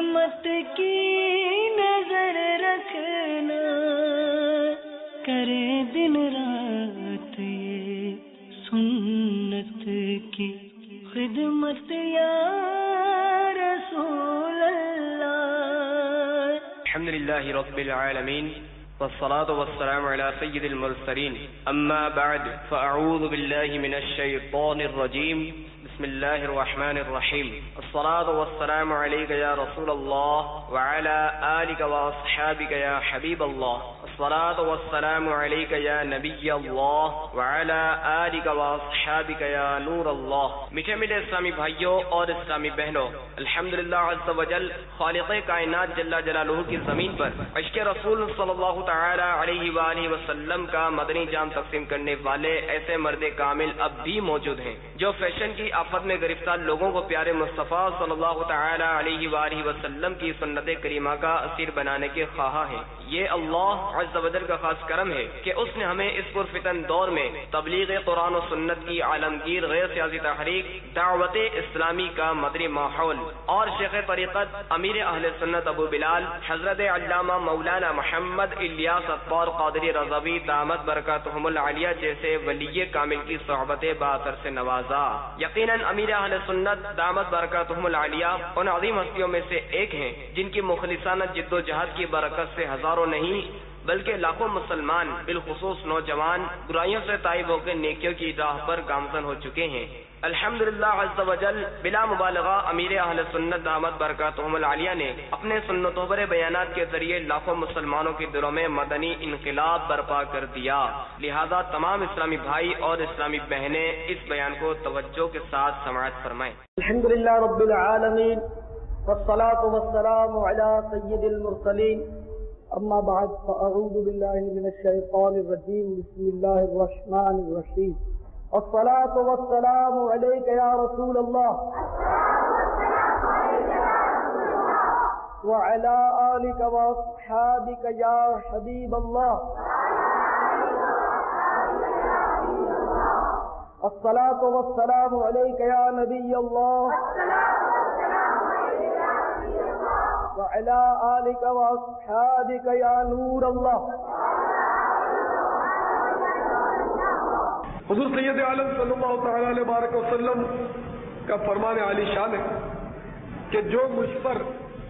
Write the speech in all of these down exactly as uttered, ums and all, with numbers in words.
خدمت کی نظر رکھنا، کرے دن رات یہ سنت کی خدمت یا رسول اللہ۔ الحمدللہ رب العالمین والصلاة والسلام على سید المرسلین، اما بعد فاعوذ باللہ من الشیطان الرجیم، بسم اللہ الرحمن الرحیم، الصلاة والسلام علیک یا رسول اللہ وعلى آلک واصحابک یا حبیب اللہ، الصلاة والسلام علیک یا نبی اللہ وعلى آلک واصحابک یا نور اللہ۔ میٹھے میٹھے اسلامی بھائیوں اور اسلامی بہنوں، الحمدللہ عز وجل خالق کائنات جل جلالہ کی زمین پر عشق رسول صلی اللہ تعالی علیہ وآلہ وسلم کا مدنی جام تقسیم کرنے والے ایسے مرد کامل اب بھی موجود ہیں جو فیشن کی آفت میں گرفتار لوگوں کو پیارے مصطفیٰ صلی اللہ تعالی علیہ وآلہ وسلم کی سنت کریمہ کا اسیر بنانے کے خواہاں ہیں۔ یہ اللہ عز و جل کا خاص کرم ہے کہ اس نے ہمیں اس پرفتن دور میں تبلیغ قرآن و سنت کی عالمگیر غیر سیاسی تحریک دعوت اسلامی کا مدری ماحول اور شیخ طریقت امیر اہل سنت ابو بلال حضرت علامہ مولانا محمد الیاس اطوار قادری رضوی دامت برکاتہم العالیہ جیسے ولی کامل کی صحبت باثر سے نوازا۔ یقیناً امیر اہل سنت دامت برکاتہم العالیہ ان عظیم ہستیوں میں سے ایک ہیں جن کی مخلصانہ جد و جہد کی برکت سے ہزاروں نہیں بلکہ لاکھوں مسلمان بالخصوص نوجوان برائیوں سے تائب ہو کے نیکیوں کی راہ پر گامزن ہو چکے ہیں۔ الحمدللہ عز و جل بلا مبالغہ امیر اہل سنت دامت برکاتہم العالیہ نے اپنے سنتوں پر بیانات کے ذریعے لاکھوں مسلمانوں کے دلوں میں مدنی انقلاب برپا کر دیا۔ لہذا تمام اسلامی بھائی اور اسلامی بہنیں اس بیان کو توجہ کے ساتھ سماعت فرمائیں۔ الحمدللہ رب العالمین والصلاة والسلام علی سید المرسلین، اما بعد فاعوذ باللہ من الشیطان الرجیم، بسم اللہ الرحمن الرحیم، الصلاة والسلام علیک یا رسول اللہ وعلی آلک واصحابک یا حبیب اللہ، الصلاة والسلام علیک یا نبی اللہ وعلى آلك وأصحابك يا نور الله۔ حضور سید عالم صلی اللہ تعالی علیہ وآلہ وسلم کا فرمان عالی شان ہے کہ جو مجھ پر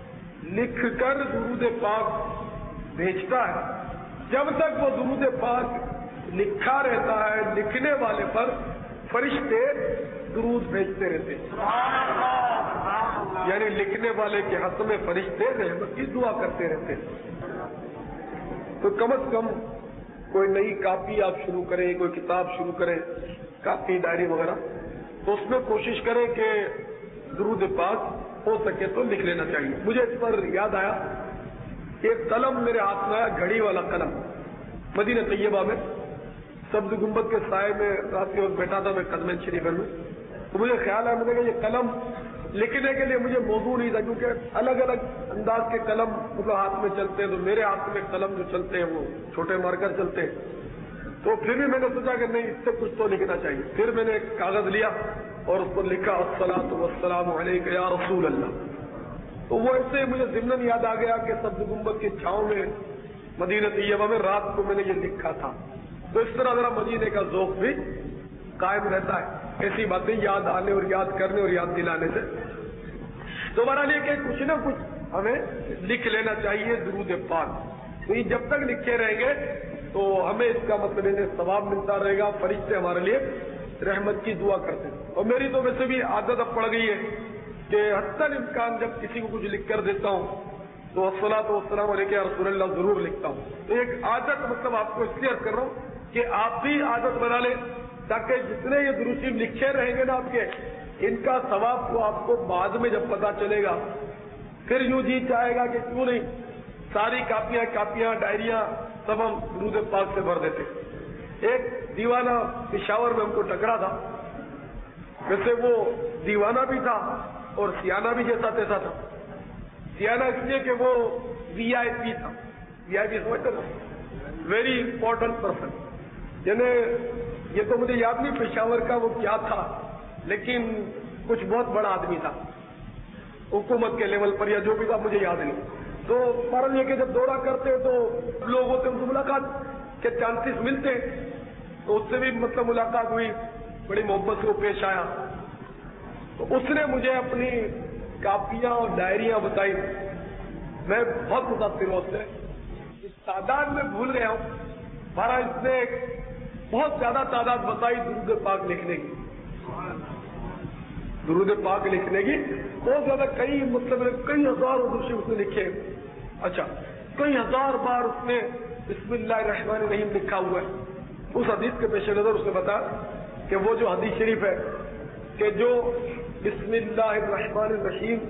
لکھ کر درود پاک بھیجتا ہے، جب تک وہ درود پاک لکھا رہتا ہے لکھنے والے پر فرشتے درود بھیجتے رہتے ہیں، یعنی لکھنے والے کے حق میں فرشتے رحمت کی دعا کرتے رہتے ہیں۔ تو کم از کم کوئی نئی کاپی آپ شروع کریں، کوئی کتاب شروع کریں، کاپی ڈائری وغیرہ، تو اس میں کوشش کریں کہ درود پاک ہو سکے تو لکھ لینا چاہیے۔ مجھے اس پر یاد آیا ایک قلم میرے ہاتھ میں آیا، گھڑی والا قلم، مدینہ طیبہ میں سبز گنبد کے سائے میں رات کے وقت بیٹھا تھا میں قدم شریف میں، تو مجھے خیال آیا، میں نے کہا یہ قلم لکھنے کے لیے مجھے موضوع نہیں تھا، کیونکہ الگ الگ انداز کے قلم مطلب ہاتھ میں چلتے ہیں، تو میرے ہاتھ میں قلم جو چلتے ہیں وہ چھوٹے مارکر چلتے ہیں، تو پھر بھی میں نے سوچا کہ نہیں، اس سے کچھ تو لکھنا چاہیے۔ پھر میں نے ایک کاغذ لیا اور اس پر لکھا الصلاۃ والسلام علیک یا رسول اللہ۔ تو وہ ایسے مجھے ضمن یاد آ گیا کہ سبز گنبد کی چھاؤں میں مدینہ طیبہ میں رات کو میں نے یہ لکھا تھا۔ تو اس طرح ذرا مدینے کا ذوق بھی قائم رہتا ہے، ایسی باتیں یاد آنے اور یاد کرنے اور یاد دلانے سے۔ تو بہرحال یہ کہ کچھ نہ کچھ ہمیں لکھ لینا چاہیے درود پاک، تو یہ جب تک لکھے رہیں گے تو ہمیں اس کا مطلب انہیں ثواب ملتا رہے گا، فرشتے ہمارے لیے رحمت کی دعا کرتے ہیں۔ اور میری تو ویسے بھی عادت اب پڑ گئی ہے کہ حتی الامکان جب کسی کو کچھ لکھ کر دیتا ہوں تو الصلاۃ والسلام علیک یا رسول اللہ ضرور لکھتا ہوں۔ تو ایک عادت مطلب آپ کو اس لیے عرض کر رہا ہوں کہ آپ بھی عادت بنا لیں، تاکہ جتنے یہ درود شریف لکھے رہیں گے نا آپ کے، ان کا ثواب کو آپ کو بعد میں جب پتا چلے گا پھر یوں جی چاہے گا کہ کیوں نہیں ساری کاپیاں کاپیاں ڈائریاں سب ہم درود پاک سے بھر دیتے۔ ایک دیوانہ پشاور میں ہم کو ٹکرا تھا، ویسے وہ دیوانہ بھی تھا اور سیانہ بھی جیسا تیسا تھا۔ سیانہ اس لیے کہ وہ وی آئی پی تھا، وی آئی پی سمجھتے نا، ویری امپورٹنٹ پرسن، یعنی یہ تو مجھے یاد نہیں پشاور کا وہ کیا تھا، لیکن کچھ بہت بڑا آدمی تھا۔ हुकूमत के लेवल पर या जो भी था मुझे याद नहीं। तो फर्ज ये कि जब दौरा करते तो लोगों से उनसे मुलाकात के चांसेस मिलते, तो उससे भी मतलब मुलाकात हुई, बड़ी मोहब्बत से वो पेश आया। तो उसने मुझे अपनी कापियां और डायरियां बताई, मैं बहुत मुतासिर हूं उससे। इस तादाद में भूल गया हूं, हमारा इसने बहुत ज्यादा तादाद बताई दुरूद पाक लिखने की, दुरूद पाक लिखने की बहुत ज्यादा, कई मतलब कई हजार उर्दू उसने लिखे। अच्छा, कई हजार बार उसने बिस्मिल्लाहिर्रहमानिर्रहीम लिखा हुआ है। उस हदीस के पेश नजर उसने बताया कि वो जो हदीस शरीफ है कि जो बिस्मिल्लाहिर्रहमानिर्रहीम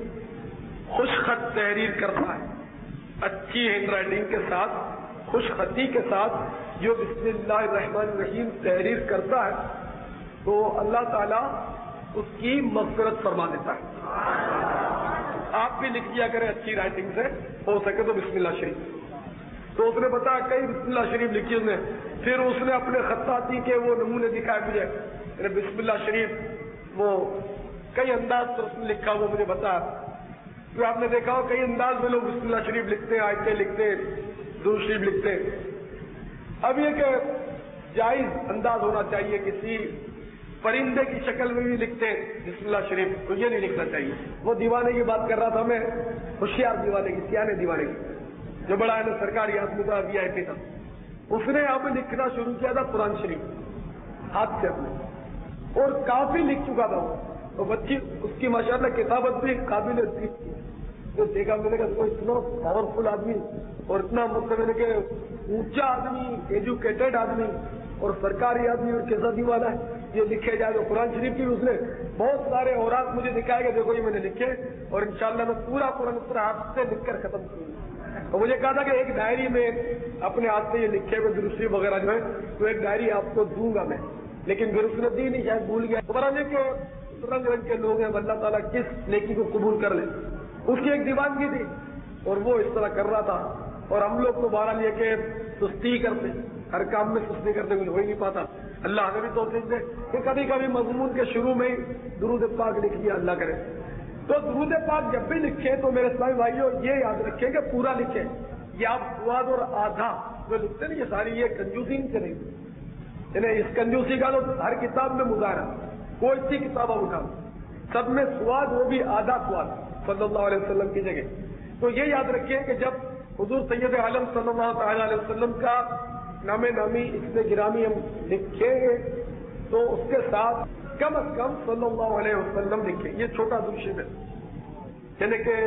खुशखत तहरीर करता है, अच्छी हैंड राइटिंग के साथ, खुशखती के साथ जो बिस्मिल्लाहिर्रहमानिर्रहीम तहरीर करता है, तो अल्लाह ताला उसकी मग़फ़िरत फरमा देता है। आप भी लिख दिया करें अच्छी राइटिंग से, हो सके तो बिस्मिल्लाह शरीफ। तो उसने बताया कई बिस्मिल्लाह शरीफ लिखी उसने। फिर उसने अपने खत्ताती के वो नमूने दिखाए मुझे, बिस्मिल्लाह शरीफ वो कई अंदाज पर उसने लिखा, वो मुझे बताया। तो आपने देखा हो कई अंदाज में लोग बिस्मिल्लाह शरीफ लिखते हैं, आयतें लिखते हैं, दुरूद शरीफ लिखते हैं। अब ये कि जायज अंदाज होना चाहिए, किसी परिंदे की शक्ल में भी लिखते हैं बिस्मिल्लाह शरीफ, तो ये नहीं लिखना चाहिए। वो दीवाने की बात कर रहा था मैं, होशियार दीवाने की, सियाने दीवाने की, जो बड़ा है ना सरकारी आदमी था, वी आई पी था। उसने यहाँ पे लिखना शुरू किया था कुरान शरीफ हाथ से अपने, और काफी लिख चुका था वो। तो बच्ची उसकी माशाल्लाह किताबत भी काबिल थी। तो देखा मैंने कहा कोई इतना पावरफुल आदमी और इतना मतलब मैंने कि ऊंचा आदमी, एजुकेटेड आदमी और सरकारी आदमी, और कैसा दीवाना है ये लिखे जाए। तो कुरान शरीफ की उसने बहुत सारे औरात मुझे दिखाए कि देखो ये मैंने लिखे, और इंशाल्लाह मैं पूरा कुरान पूरा हाथ से लिखकर खत्म करूंगा। तो मुझे कहा था कि एक डायरी में अपने हाथ से ये लिखे हुए दुरूद शरीफ वगैरह जो है, तो एक डायरी आपको दूंगा मैं, लेकिन फिर उसने दी नहीं, शायद भूल गया। दोबारा देखो रंग रंग के लोग हैं, अल्लाह ताला किस नेकी को कबूल कर ले। उसकी एक दीवानगी थी और वो इस तरह कर रहा था, और हम लोग तो बारह लिए के सुस्ती करते, हर काम में सुस्ती करते, कुछ हो ही नहीं पाता। अल्लाह हमें भी तौफीक दे कि कभी कभी मजमून के शुरू में ही दुरूद पाक लिख लिया, अल्लाह करे। तो दुरूद पाक जब भी लिखे तो मेरे इस्लामी भाइयों ये याद रखें कि पूरा लिखे। ये आप सुवाद और आधा जो लिखते नहीं, ये सारी ये कंजूसी से नहीं, यानी इस कंजूसी का तो हर किताब में मुजाहरा, कोई सी किताब उठा सब में स्वाद, वो भी आधा स्वाद सल्लल्लाहु अलैहि वसल्लम की जगह। तो ये याद रखिए कि जब हुजूर सैयद आलम सल्लल्लाहु अलैहि वसल्लम का नामे नामी इसमें गिरामी हम लिखेंगे तो उसके साथ कम अज कम सल्लल्लाहु अलैहि वसल्लम लिखें। ये छोटा दूषित है, यानी कि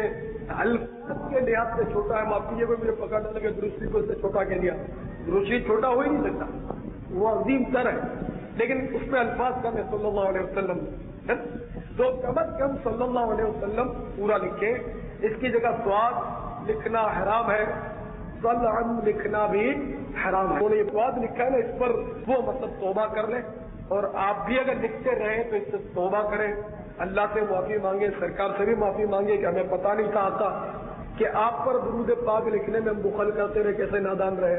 हल्फ के लिहाज से छोटा है। माफ कीजिए, मुझे पकड़ न लगे दुरुस्ती को इससे छोटा कह दिया, दुरुस्ती छोटा हो ही नहीं सकता, वो अजीम तर है, लेकिन उसमें अल्फाज कम है सल्लल्लाहु अलैहि वसल्लम है। तो कम अज कम सल्लल्लाहु अलैहि वसल्लम पूरा लिखे। इसकी जगह स्वाद लिखना हराम है, सल्लम लिखना भी हराम है। उन्होंने ये स्वाद लिखा है ना, इस पर वो मतलब तौबा कर ले, और आप भी अगर लिखते रहे तो इससे तौबा करें, अल्लाह से माफी मांगे, सरकार से भी माफी मांगे कि हमें पता नहीं था आता कि आप पर दुरूद पाक लिखने में हम बुखल करते रहे, कैसे नादान रहे।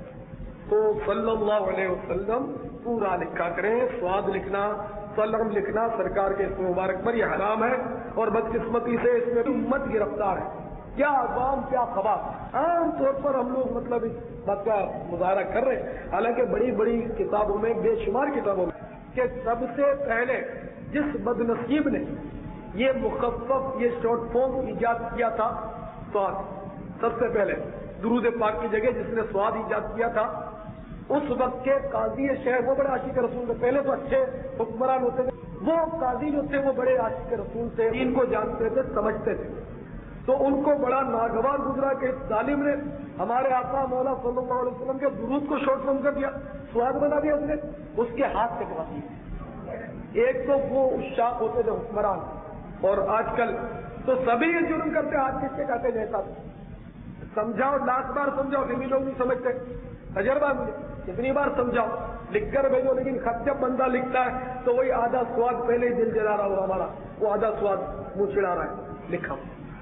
तो सल्लल्लाहु अलैहि वसल्लम पूरा लिखा करें। स्वाद लिखना, सल्लम लिखना सरकार के इस मुबारक पर यह हराम है, और बदकिस्मती से इसमें उम्मत गिरफ्तार है। क्या अवाम क्या खबर, आम तौर पर हम लोग मतलब इस बात का मुजाहरा कर रहे हैं, हालांकि बड़ी बड़ी किताबों में, बेशुमार किताबों में, कि सबसे पहले जिस बदनसीब ने ये मुखफ़्फ़फ़ ये शॉर्ट फॉर्म ईजाद किया था, स्वाद, सबसे पहले दुरूद पाक की जगह जिसने स्वाद ईजाद किया था, उस वक्त के काजी शहर, वो बड़े आशिक रसूल थे। पहले तो अच्छे हुक्मरान होते थे, वो काजी जो थे वो बड़े आशिक रसूल थे, दीन को जानते थे, समझते थे। तो उनको बड़ा नागवार गुजरा कि जालिम ने हमारे आका मौला सल्लल्लाहु अलैहि वसल्लम के दुरूद को शॉर्ट फॉर्म कर दिया, स्वाद बना दिया उसने, उसके हाथ कटवा दिए। एक तो वो उशाक होते थे हुक्मरान, और आजकल तो सभी ये जुर्म करते, हाथ किसके काटे जैसा। समझाओ, लाख बार समझाओ, फिर भी लोग नहीं समझते। तजर्बा मुझे कितनी बार समझाओ, लिख कर भेजो, लेकिन खत जब बंदा लिखता है तो वही आधा स्वाद पहले ही दिल जला रहा हो हमारा, वो आधा स्वाद मुंह चिढ़ा रहा है लिखा।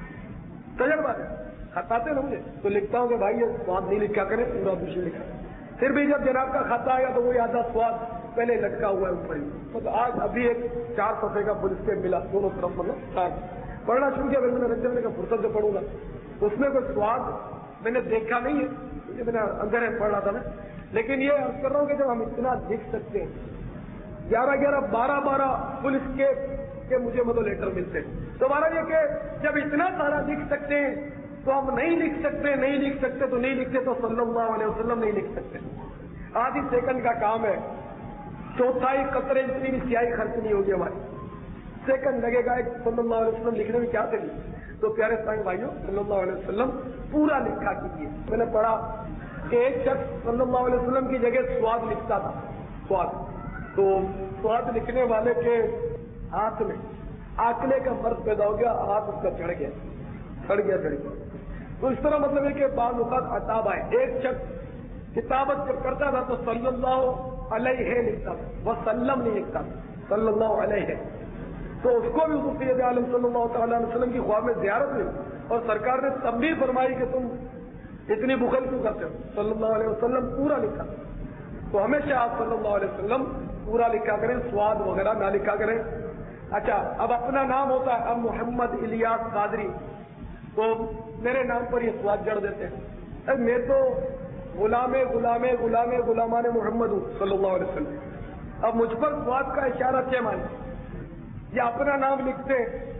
तजर्बा है, खत आते ना मुझे तो लिखता हूँ कि भाई ये स्वाद नहीं लिखा करें, पूरा दूसरे लिखा। फिर भी जब जनाब का खत आया तो वही आधा स्वाद पहले लटका हुआ है ऊपर ही। तो आज अभी एक चार सफे का पुलिस के मिला दोनों तरफ, मतलब चार پڑھنا شروع کیا، میں نے رکھتے میں نے کہا فرصت سے پڑھوں گا، اس میں کوئی سواد میں نے دیکھا نہیں ہے، کیونکہ میں نے اندر پڑھ رہا تھا میں، لیکن یہ عرض کر رہا ہوں کہ جب ہم اتنا لکھ سکتے ہیں، گیارہ گیارہ بارہ بارہ پولیس کے کے مجھے مطلب لیٹر ملتے ہیں، تو ہمارا یہ کہ جب اتنا سارا لکھ سکتے ہیں تو ہم نہیں لکھ سکتے، نہیں لکھ سکتے تو نہیں لکھتے، تو صلی اللہ علیہ وسلم نہیں لکھ سکتے. آدھی سیکنڈ کا کام ہے، چوتھائی قطرے اتنی بھی سیاہی خرچ نہیں ہوگی ہماری، سیکنڈ لگے گا ایک صلی اللہ علیہ وسلم لکھنے میں، کیا چلیے. تو پیارے سائیں بھائیوں صلی اللہ علیہ وسلم پورا لکھا کیجیے. میں نے پڑھا کہ ایک شخص صلی اللہ علیہ وسلم کی جگہ سواد لکھتا تھا، سواد، تو سواد لکھنے والے کے ہاتھ میں آکلے کا مرض پیدا ہو گیا، ہاتھ اس کا چڑھ گیا، چڑھ گیا چڑھ گیا تو اس طرح مطلب ہے کہ بعض اوقات عطاب آئے. ایک شخص کتابت جب کرتا تھا تو صلی اللہ علیہ لکھتا تھا، وسلم نہیں لکھتا تھا، صلی اللہ علیہ. تو اس کو بھی حضور سید عالم صلی اللہ تعالیٰ علیہ وسلم کی خواب میں زیارت ہوئی، اور سرکار نے تب بھی فرمائی کہ تم اتنی بخل کیوں کرتے ہو. صلی اللہ علیہ وسلم پورا لکھا. تو ہمیشہ آپ صلی اللہ علیہ وسلم پورا لکھا کریں، سواد وغیرہ نہ لکھا کریں. اچھا، اب اپنا نام ہوتا ہے، اب محمد الیاس قادری، تو میرے نام پر یہ سواد جڑ دیتے ہیں. اب میں تو غلام غلام غلام غلامان محمد ہوں صلی اللہ علیہ وسلم. اب مجھ پر سواد کا اشارہ کیا مانے، یا اپنا نام لکھتے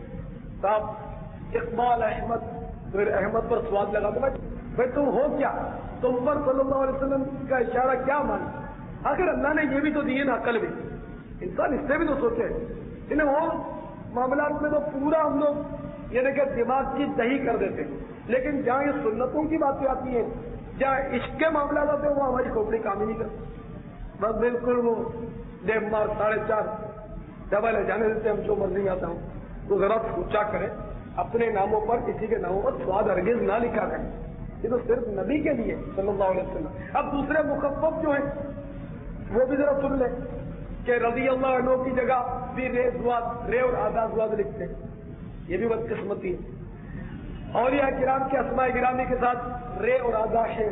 صاحب اقبال احمد، پھر احمد پر سواد لگا دو، بھائی تم ہو کیا، تم پر صلی اللہ علیہ وسلم کا اشارہ کیا مانے. آخر اللہ نے یہ بھی تو دیے نا عقل بھی، انسان اس سے بھی تو سوچے. انہیں وہ معاملات میں تو پورا ہم لوگ یعنی کہ دماغ کی دہی کر دیتے ہیں، لیکن جہاں یہ سنتوں کی باتیں آتی ہیں، جہاں عشق کے معاملات آتے ہیں، وہ ہماری کھوپڑی کام ہی نہیں کرتی. بس بالکل وہ ڈیڑھ مار ساڑھے چار ڈبل ہے، جانے دیتے ہم جو مرضی آتا ہوں. تو ذرا سوچا کریں، اپنے ناموں پر کسی کے ناموں پر سواد ہرگز نہ لکھا کریں، یہ تو صرف نبی کے لیے صلی اللہ علیہ وسلم. اب دوسرے مخفف جو ہیں وہ بھی ذرا سن لیں کہ رضی اللہ عنہ کی جگہ بھی رے زواد، رے اور آدھا زواد لکھتے ہیں، یہ بھی بدقسمتی ہے. اولیاء کرام کے اسماء گرامی کے ساتھ رے اور آدھا ہے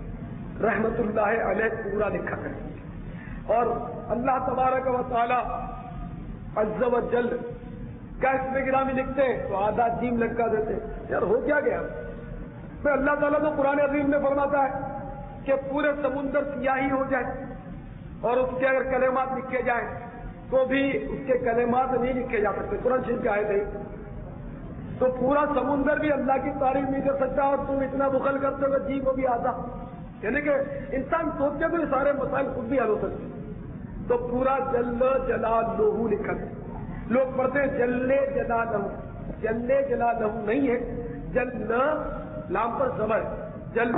رحمت اللہ علیہ پورا لکھا کریں. اور اللہ تبارک و تعالی عز و جل کا اسم گرامی لکھتے ہیں تو آدھا جیم لٹکا دیتے ہیں. یار ہو کیا گیا، پھر اللہ تعالیٰ تو قرآن عظیم میں فرماتا ہے کہ پورے سمندر سیاہی ہو جائے اور اس کے اگر کلمات لکھے جائیں تو بھی اس کے کلمات نہیں لکھے جا سکتے. قرآن شریف کی آیت ہے. تو پورا سمندر بھی اللہ کی تعریف نہیں کر سکتا، اور تم اتنا بخل کرتے ہوئے جی کو بھی آدھا، یعنی کہ انسان سوچتے تو یہ سارے مسائل خود بھی حل ہو سکتے. تو پورا جل جلالہ لکھا ہے. لوگ پڑھتے ہیں جل جلالہ، جل جلالہ نہیں ہے، جل لام پر زبر، جل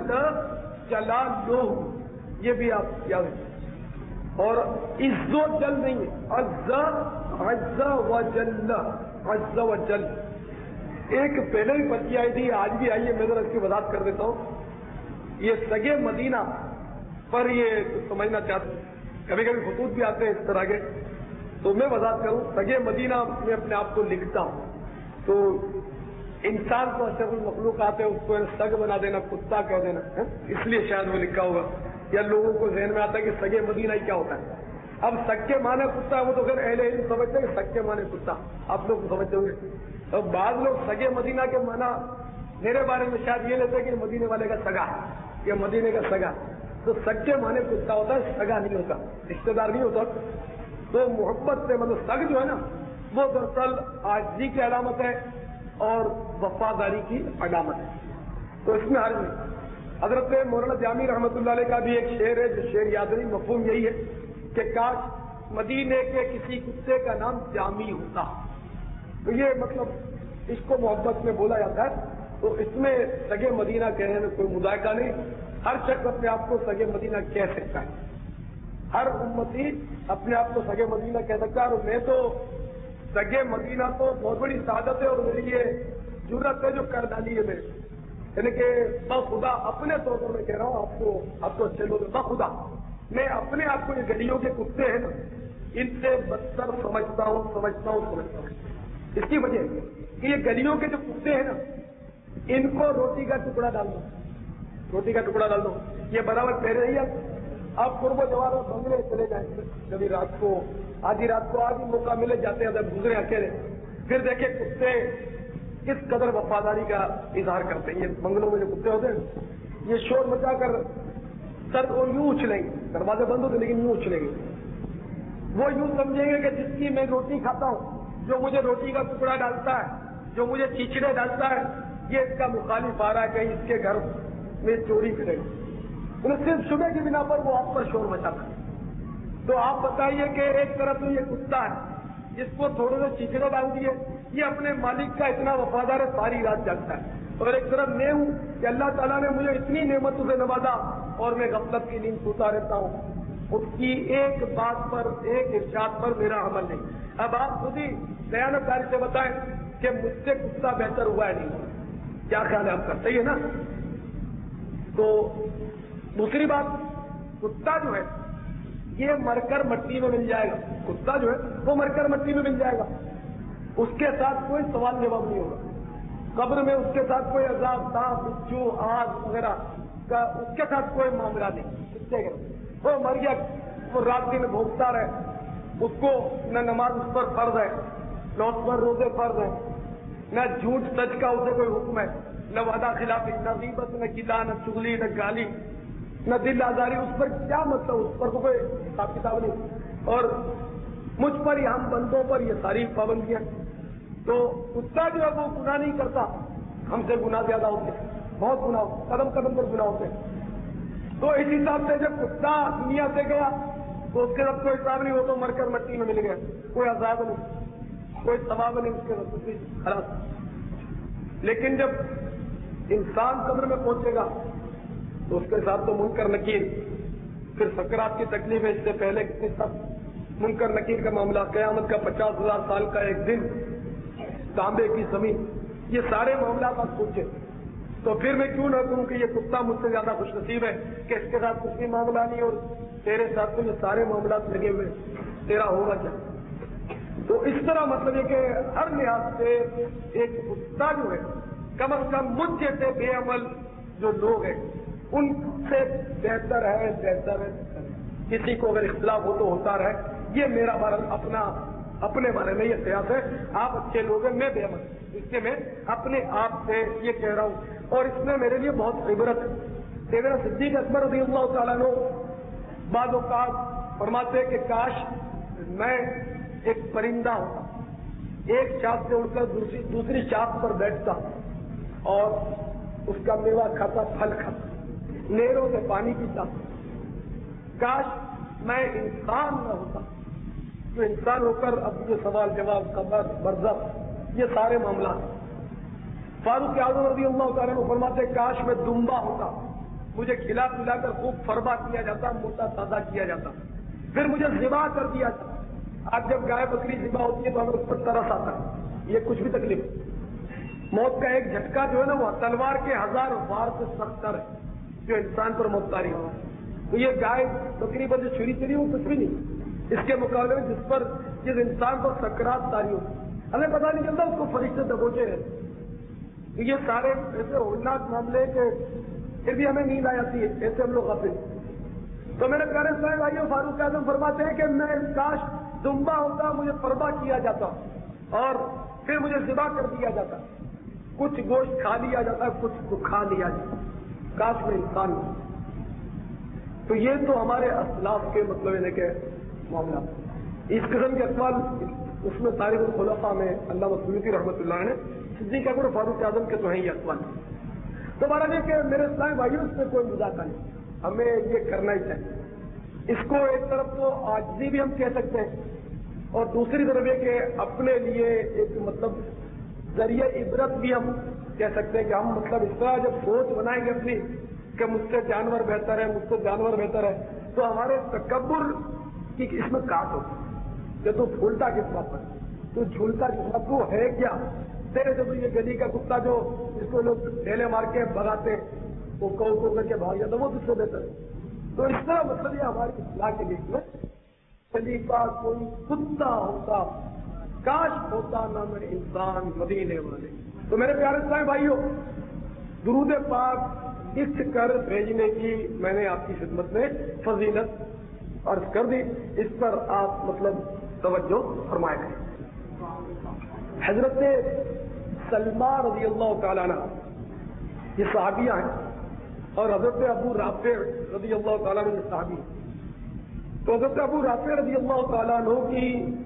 جلالہ یہ بھی آپ یاد رکھیں. اور عز و جل نہیں ہے، عز عز و جل، عز و جل. ایک پہلے بھی پرچی آئی تھی، آج بھی آئی ہے، میں ذرا اس کی وضاحت کر دیتا ہوں. یہ سگے مدینہ پر یہ سمجھنا چاہتے ہیں، کبھی کبھی خطوط بھی آتے ہیں اس طرح کے، تو میں وضاحت کروں. سگے مدینہ میں اپنے آپ کو لکھتا ہوں تو انسان کو اشرف المخلوق آتے ہیں، اس کو سگ بنا دینا، کتا کہہ دینا، اس لیے شاید وہ لکھا ہوگا، یا لوگوں کو ذہن میں آتا ہے کہ سگے مدینہ ہی کیا ہوتا ہے. اب سگ کے معنی کتا ہے، وہ تو پھر اہل علم سمجھتے ہیں کہ سگ کے معنی کتا، آپ لوگ سمجھتے ہوں گے. اور بعض لوگ سگے مدینہ کے معنی میرے بارے میں شاید یہ لیتے ہیں کہ مدینے والے کا سگا، یا مدینے کا سگا. تو سگ کے معنی کتا ہوتا ہے، سگا نہیں ہوتا، رشتے دار نہیں ہوتا. تو محبت سے مطلب سگ جو ہے نا، وہ دراصل عاجزی کی علامت ہے اور وفاداری کی علامت ہے. تو اس میں حرج نہیں. حضرت مولانا جامی رحمۃ اللہ علیہ کا بھی ایک شعر ہے جو شعر یاد نہیں، مفہوم یہی ہے کہ کاش مدینے کے کسی کتے کا نام جامی ہوتا. تو یہ مطلب اس کو محبت میں بولا جاتا ہے. تو اس میں سگے مدینہ کہنے میں کوئی مذائقہ نہیں، ہر شخص اپنے آپ کو سگے مدینہ کہہ سکتا ہے، ہر امتی اپنے آپ کو سگے مدینہ کہہ سکتا ہے. اور میں تو سگے مدینہ تو بہت بڑی سعادت ہے، اور میری یہ ضرورت ہے جو کر ڈالی ہے میرے، یعنی کہ بخدا اپنے طور پر میں کہہ رہا ہوں آپ کو، آپ کو اچھے لوگ بخدا میں اپنے آپ کو یہ گلیوں کے کتے ہیں نا، ان سے بدتر سمجھتا ہوں سمجھتا ہوں سمجھتا ہوں. اس کی وجہ کہ یہ گلیوں کے جو کتے ہیں نا، ان کو روٹی کا ٹکڑا ڈال دو، روٹی کا ٹکڑا ڈال دو، یہ برابر پہ رہی ہے. آپ قرب و جوار اور بنگلے چلے جائیں، کبھی رات کو آدھی رات کو آدھی موقع ملے جاتے ہیں، جب گزرے اکیلے، پھر دیکھیں کتے کس قدر وفاداری کا اظہار کرتے ہیں. یہ بنگلوں میں جو کتے ہوتے ہیں یہ شور مچا کر سر اور یوں اچھلیں گے, دروازے بند ہوتے لیکن یوں اچھلیں گے. وہ یوں سمجھیں گے کہ جس کی میں روٹی کھاتا ہوں, جو مجھے روٹی کا ٹکڑا ڈالتا ہے, جو مجھے چیچڑے ڈالتا ہے, یہ اس کا مخالف آ رہا ہے کہ اس کے گھر میں چوری کرے. انہیں صرف شبہ کی بنا پر وہ آپ پر شور مچاتا ہے. تو آپ بتائیے کہ ایک طرف تو یہ کتا ہے جس کو تھوڑے سے چیچڑے ڈال دیے, یہ اپنے مالک کا اتنا وفادار ہے, ساری رات جاگتا ہے. اور ایک طرف میں ہوں کہ اللہ تعالیٰ نے مجھے اتنی نعمتوں سے نوازا اور میں غفلت کی نیند سوتا رہتا ہوں. اس کی ایک بات پر, ایک ارشاد پر میرا عمل نہیں. اب آپ خود ہی دیانتداری سے بتائیں کہ مجھ سے کتا بہتر ہوا ہے نہیں. کیا خیال ہے آپ کا؟ صحیح ہے نا؟ تو دوسری بات, کتا جو ہے یہ مر کر مٹی میں مل جائے گا. کتا جو ہے وہ مر کر مٹی میں مل جائے گا. اس کے ساتھ کوئی سوال جواب نہیں ہوگا. قبر میں اس کے ساتھ کوئی عذاب, سانپ, بچھو, آگ وغیرہ کا اس کے ساتھ کوئی معاملہ نہیں. کتے کا وہ مر گیا, وہ رات دن بھوکتا رہے, اس کو نہ نماز اس پر فرض ہے, نہ اس پر روزے فرض ہے, نہ جھوٹ سچ کا اسے کوئی حکم ہے, نہ وعدہ خلافی, نہ غیبت, نہ قلع, نہ چغلی, نہ گالی, نہ دل آزاری. اس پر کیا مطلب, اس پر کوئی حساب کتاب نہیں. اور مجھ پر یا ہم بندوں پر یہ ساری پابندیاں. تو کتا جو ہے وہ گناہ نہیں کرتا, ہم سے گناہ زیادہ ہوتے ہیں, بہت گناہ ہوتے, قدم قدم پر گناہ ہوتے ہیں. تو اس حساب سے جب کتا دنیا سے گیا تو اس کے ساتھ کوئی حساب نہیں, ہو تو مر کر مٹی میں مل گیا, کوئی عذاب نہیں, کوئی ثواب نہیں اس کے ساتھ, کچھ خلاص. لیکن جب انسان قبر میں پہنچے گا تو اس کے ساتھ تو منکر نکیر, پھر سکرات کی تکلیف ہے. اس سے پہلے کتنے سب منکر نکیر کا معاملہ, قیامت کا پچاس ہزار سال کا ایک دن, تانبے کی زمین, یہ سارے معاملات آپ پوچھیں. تو پھر میں کیوں نہ کہوں کہ یہ کتا مجھ سے زیادہ خوش نصیب ہے کہ اس کے ساتھ کچھ بھی معاملہ نہیں, اور تیرے ساتھ تو یہ سارے معاملات لگے ہوئے, تیرا ہوگا کیا. تو اس طرح مطلب یہ کہ ہر لحاظ سے ایک کتا جو ہے کم از کم مجھ جیسے بے عمل جو لوگ ہیں ان سے بہتر ہے, بہتر ہے. کسی کو اگر اختلاف ہو تو ہوتا رہے, یہ میرا بارہ اپنا اپنے بارے میں یہ قیاس ہے. آپ اچھے لوگ ہیں, میں بے عمل, اس سے میں اپنے آپ سے یہ کہہ رہا ہوں. اور اس میں میرے لیے بہت عبرت ہے. سیدنا صدیق اکبر رضی اللہ تعالیٰ عنہ بعض اوقات فرماتے کہ کاش میں ایک پرندہ ہوتا, ایک شاخ سے اڑ کر دوسری دوسری شاخ پر بیٹھتا اور اس کا میوہ کھاتا, پھل کھاتا, نہروں سے پانی پیتا. کاش میں انسان نہ ہوتا, تو انسان ہو کر اب یہ سوال جواب, قبر, برزخ, یہ سارے معاملات. فاروق اعظم رضی اللہ تعالیٰ نے فرماتے کاش میں دمبا ہوتا, مجھے کھلا پلا کر خوب فربا کیا جاتا, موٹا تازہ کیا جاتا, پھر مجھے ذبح کر دیا جاتا. آج جب گائے بکری ذبح ہوتی ہے تو ہمیں اس پر ترس آتا ہے, یہ کچھ بھی تکلیف. موت کا ایک جھٹکا جو ہے نا وہ تلوار کے ہزار وار سے سختر ہے جو انسان پر موت تاری ہو. تو یہ گائے بکری پر جو چھری چلی وہ کچھ بھی نہیں اس کے مقابلے میں جس پر جس انسان پر سکرات تاری ہو, ہمیں پتہ نہیں چلتا اس کو فرشتے دبوچے رہتے. یہ سارے ایسے ہولناک معاملے کہ پھر بھی ہمیں نیند آ جاتی ہے, ایسے ہم لوگ غافل. تو میرے پیارے صاحب بھائیوں, فاروق اعظم فرماتے ہیں کہ میں کاش دمبا ہوتا, مجھے فربا کیا جاتا اور پھر مجھے ذبح کر دیا جاتا, کچھ گوشت کھا لیا جاتا, کچھ کھا لیا جاتا, کاش میں انسان ہوں. تو یہ تو ہمارے اسلاف کے مطلب ہے کہ معاملہ. اس قسم کے اقوال اس میں تاریخ الخلفاء میں علامہ سیوطی رحمۃ اللہ نے صدیق اکبر فاروق اعظم کے تو ہیں یہ اقوال. تو بہرحال یہ کہ میرے اسلامی بھائیوں اس میں کوئی مذاکرہ نہیں, ہمیں یہ کرنا ہی چاہیے. اس کو ایک طرف تو عاجزی بھی ہم کہہ سکتے ہیں اور دوسری طرف یہ کہ اپنے لیے ایک مطلب ذریعہ عبرت بھی ہم کہہ سکتے ہیں کہ ہم مطلب اس طرح جب سوچ بنائیں گے اپنی کہ مجھ سے جانور بہتر ہے, مجھ سے جانور بہتر ہے, تو ہمارے تکبر کی اس میں کاٹ ہوتی کہ تو پھولتا کس بات پر, تو جھولتا کس بات, تو ہے کیا تیرے سے. تو یہ گلی کا کتا جو اس کو لوگ ڈھیلے مار کے بھگاتے, وہ کو کو کر کے بھاگ جاتا, وہ کس سے بہتر ہے. تو اس طرح مطلب یہ ہماری اصلاح کے لیے میں چلی بات کوئی کتا ہوتا, کاش ہوتا نہ میں انسان مدینے والے. تو میرے پیارے صاحب بھائیوں, درود پاک لکھ کر بھیجنے کی میں نے آپ کی خدمت میں فضیلت عرض کر دی, اس پر آپ مطلب توجہ فرمائے گئے. حضرت سلمہ رضی اللہ تعالیٰ عنہ یہ صحابیہ ہیں اور حضرت ابو رافع رضی اللہ تعالیٰ عنہ یہ صحابی ہیں. تو حضرت ابو رافع رضی اللہ تعالیٰ عنہ کی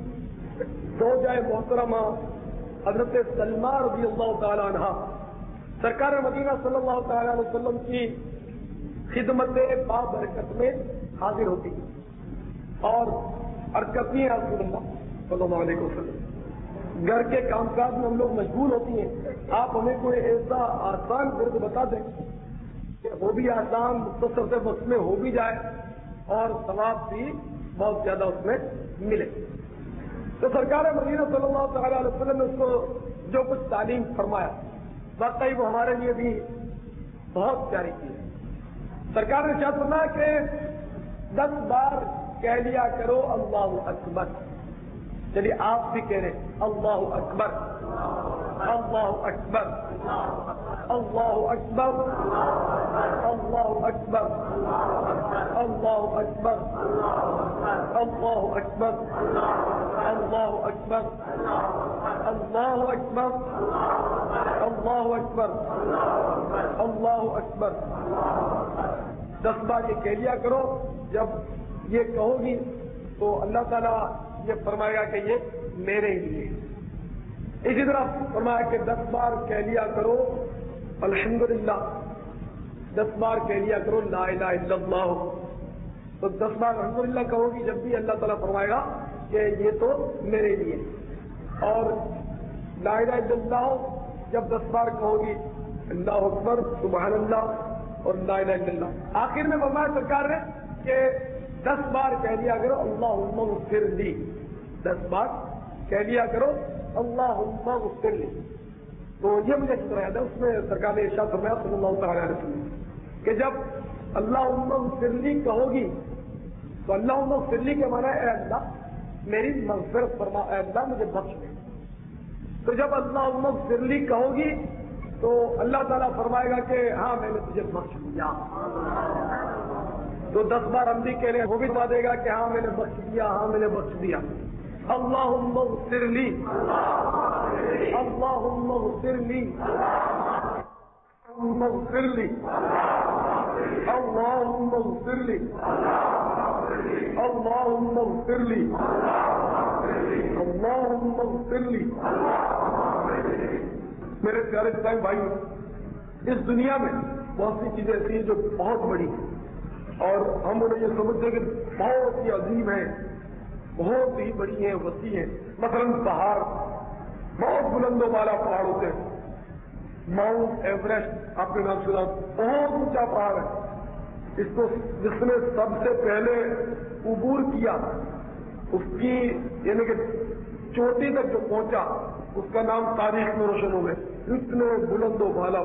زوجہ محترمہ حضرت سلمہ رضی اللہ تعالیٰ عنہ سرکار مدینہ صلی اللہ تعالیٰ علیہ وسلم کی خدمت بابرکت میں حاضر ہوتی ہے اور عرض کرتی ہیں رسول اللہ صلی اللہ علیہ وسلم گھر کے کام کاج میں ہم لوگ مشغول ہوتی ہیں, آپ ہمیں کوئی ایسا آسان ورد بتا دیں کہ وہ بھی آسان مختصر سے وقت میں ہو بھی جائے اور ثواب بھی بہت زیادہ اس میں ملے. تو سرکار مدینہ صلی اللہ تعالیٰ علیہ وسلم نے اس کو جو کچھ تعلیم فرمایا واقعی وہ ہمارے لیے بھی بہت پیاری چیز ہے. سرکار نے کیا سنا کہ دس بار کہہ لیا کرو اللہ اکبر. چلیے آپ بھی کہہ رہے اللہ اکبر اللہ اکبر اللہ اکبر اللہ اکبر اللہ اکبر اللہ اکبر اللہ اکبر اللہ اکبر اللہ اکبر اللہ اکبر. دس بار یہ کہہ لیا کرو. جب یہ کہو گی تو اللہ تعالیٰ یہ فرمائے گا کہ یہ میرے لیے. اسی طرح فرمایا کہ دس بار کہہ لیا کرو الحمدللہ, دس بار کہہ لیا کرو لا الہ الا اللہ. تو دس بار الحمدللہ کہو گی جب بھی اللہ تعالیٰ فرمائے گا کہ یہ تو میرے لیے. اور لا الہ الا اللہ جب دس بار کہو گی اللہ اکبر سبحان اللہ اور لا الہ الا اللہ. آخر میں فرمایا سرکار نے کہ دس بار کہہ لیا کرو اللہم اغفر لی. دس بار کہہ لیا کرو اللہم اغفر لی. تو یہ مجھے اچھی طرح یاد ہے, اس میں سرکار نے ارشاد فرمایا صلی اللہ تعالیٰ علیہ وسلم کہ جب اللہم اغفر لی کہو گی تو اللہم اغفر لی کے معنی اے اللہ میری مغفرت فرما, اے اللہ مجھے بخش دے. تو جب اللہم اغفر لی کہو گی تو اللہ تعالیٰ فرمائے گا کہ ہاں میں نے تجھے بخش دیا. تو دس بار ہم بھی کہہ رہے ہیں وہ بھی بتا دے گا کہ ہاں میں نے بخش دیا, ہاں میں نے بخش دیا. اللہم اغفر لی اللہم اغفر لی اللہم اغفر لی اللہم اغفر لی اللہم اغفر لی اللہم اغفر لی. میرے پیارے اسلامی بھائی, اس دنیا میں بہت سی چیزیں ایسی ہیں جو بہت بڑی ہیں اور ہم انہیں یہ سمجھتے ہیں کہ بہت ہی عظیم ہیں, بہت ہی بڑی ہیں, وسیع ہیں. مثلاً پہاڑ, بہت بلند و بالا پہاڑ ہوتے ہیں. ماؤنٹ ایوریسٹ آپ نے نام سنا, بہت اونچا پہاڑ ہے. اس کو جس نے سب سے پہلے عبور کیا اس کی یعنی کہ چوٹی تک جو پہنچا اس کا نام تاریخ میں روشن ہو گئے. اتنے بلند و بالا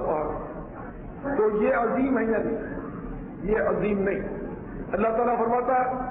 پہاڑ. تو یہ عظیم ہے یا نہیں؟ یہ عظیم نہیں. اللہ تعالیٰ فرماتا ہے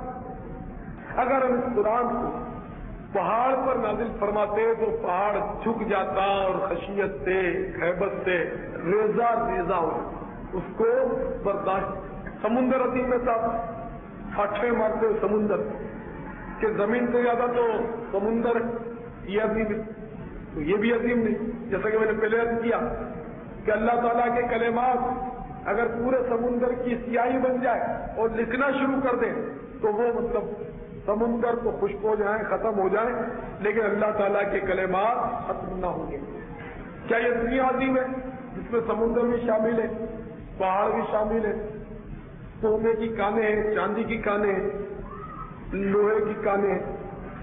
اگر ہم اس قرآن کو پہاڑ پر نازل فرماتے تو پہاڑ جھک جاتا اور خشیت سے ہیبت سے ریزہ ریزہ ہو, اس کو برداشت. سمندر عظیم میں تھا, پھٹے مارتے ہوئے سمندر کہ زمین سے زیادہ تو سمندر یہ عظیم ہے, تو یہ بھی عظیم نہیں. جیسا کہ میں نے پہلے عرض کیا کہ اللہ تعالیٰ کے کلمات اگر پورے سمندر کی سیاہی بن جائے اور لکھنا شروع کر دیں تو وہ مطلب سمندر تو خشک ہو جائیں, ختم ہو جائیں, لیکن اللہ تعالیٰ کے کلمات ختم نہ ہوں گے. کیا یہ دنیا عظیم ہے جس میں سمندر بھی شامل ہے, پہاڑ بھی شامل ہے, سونے کی کانیں ہیں, چاندی کی کانیں ہیں, لوہے کی کانیں ہیں,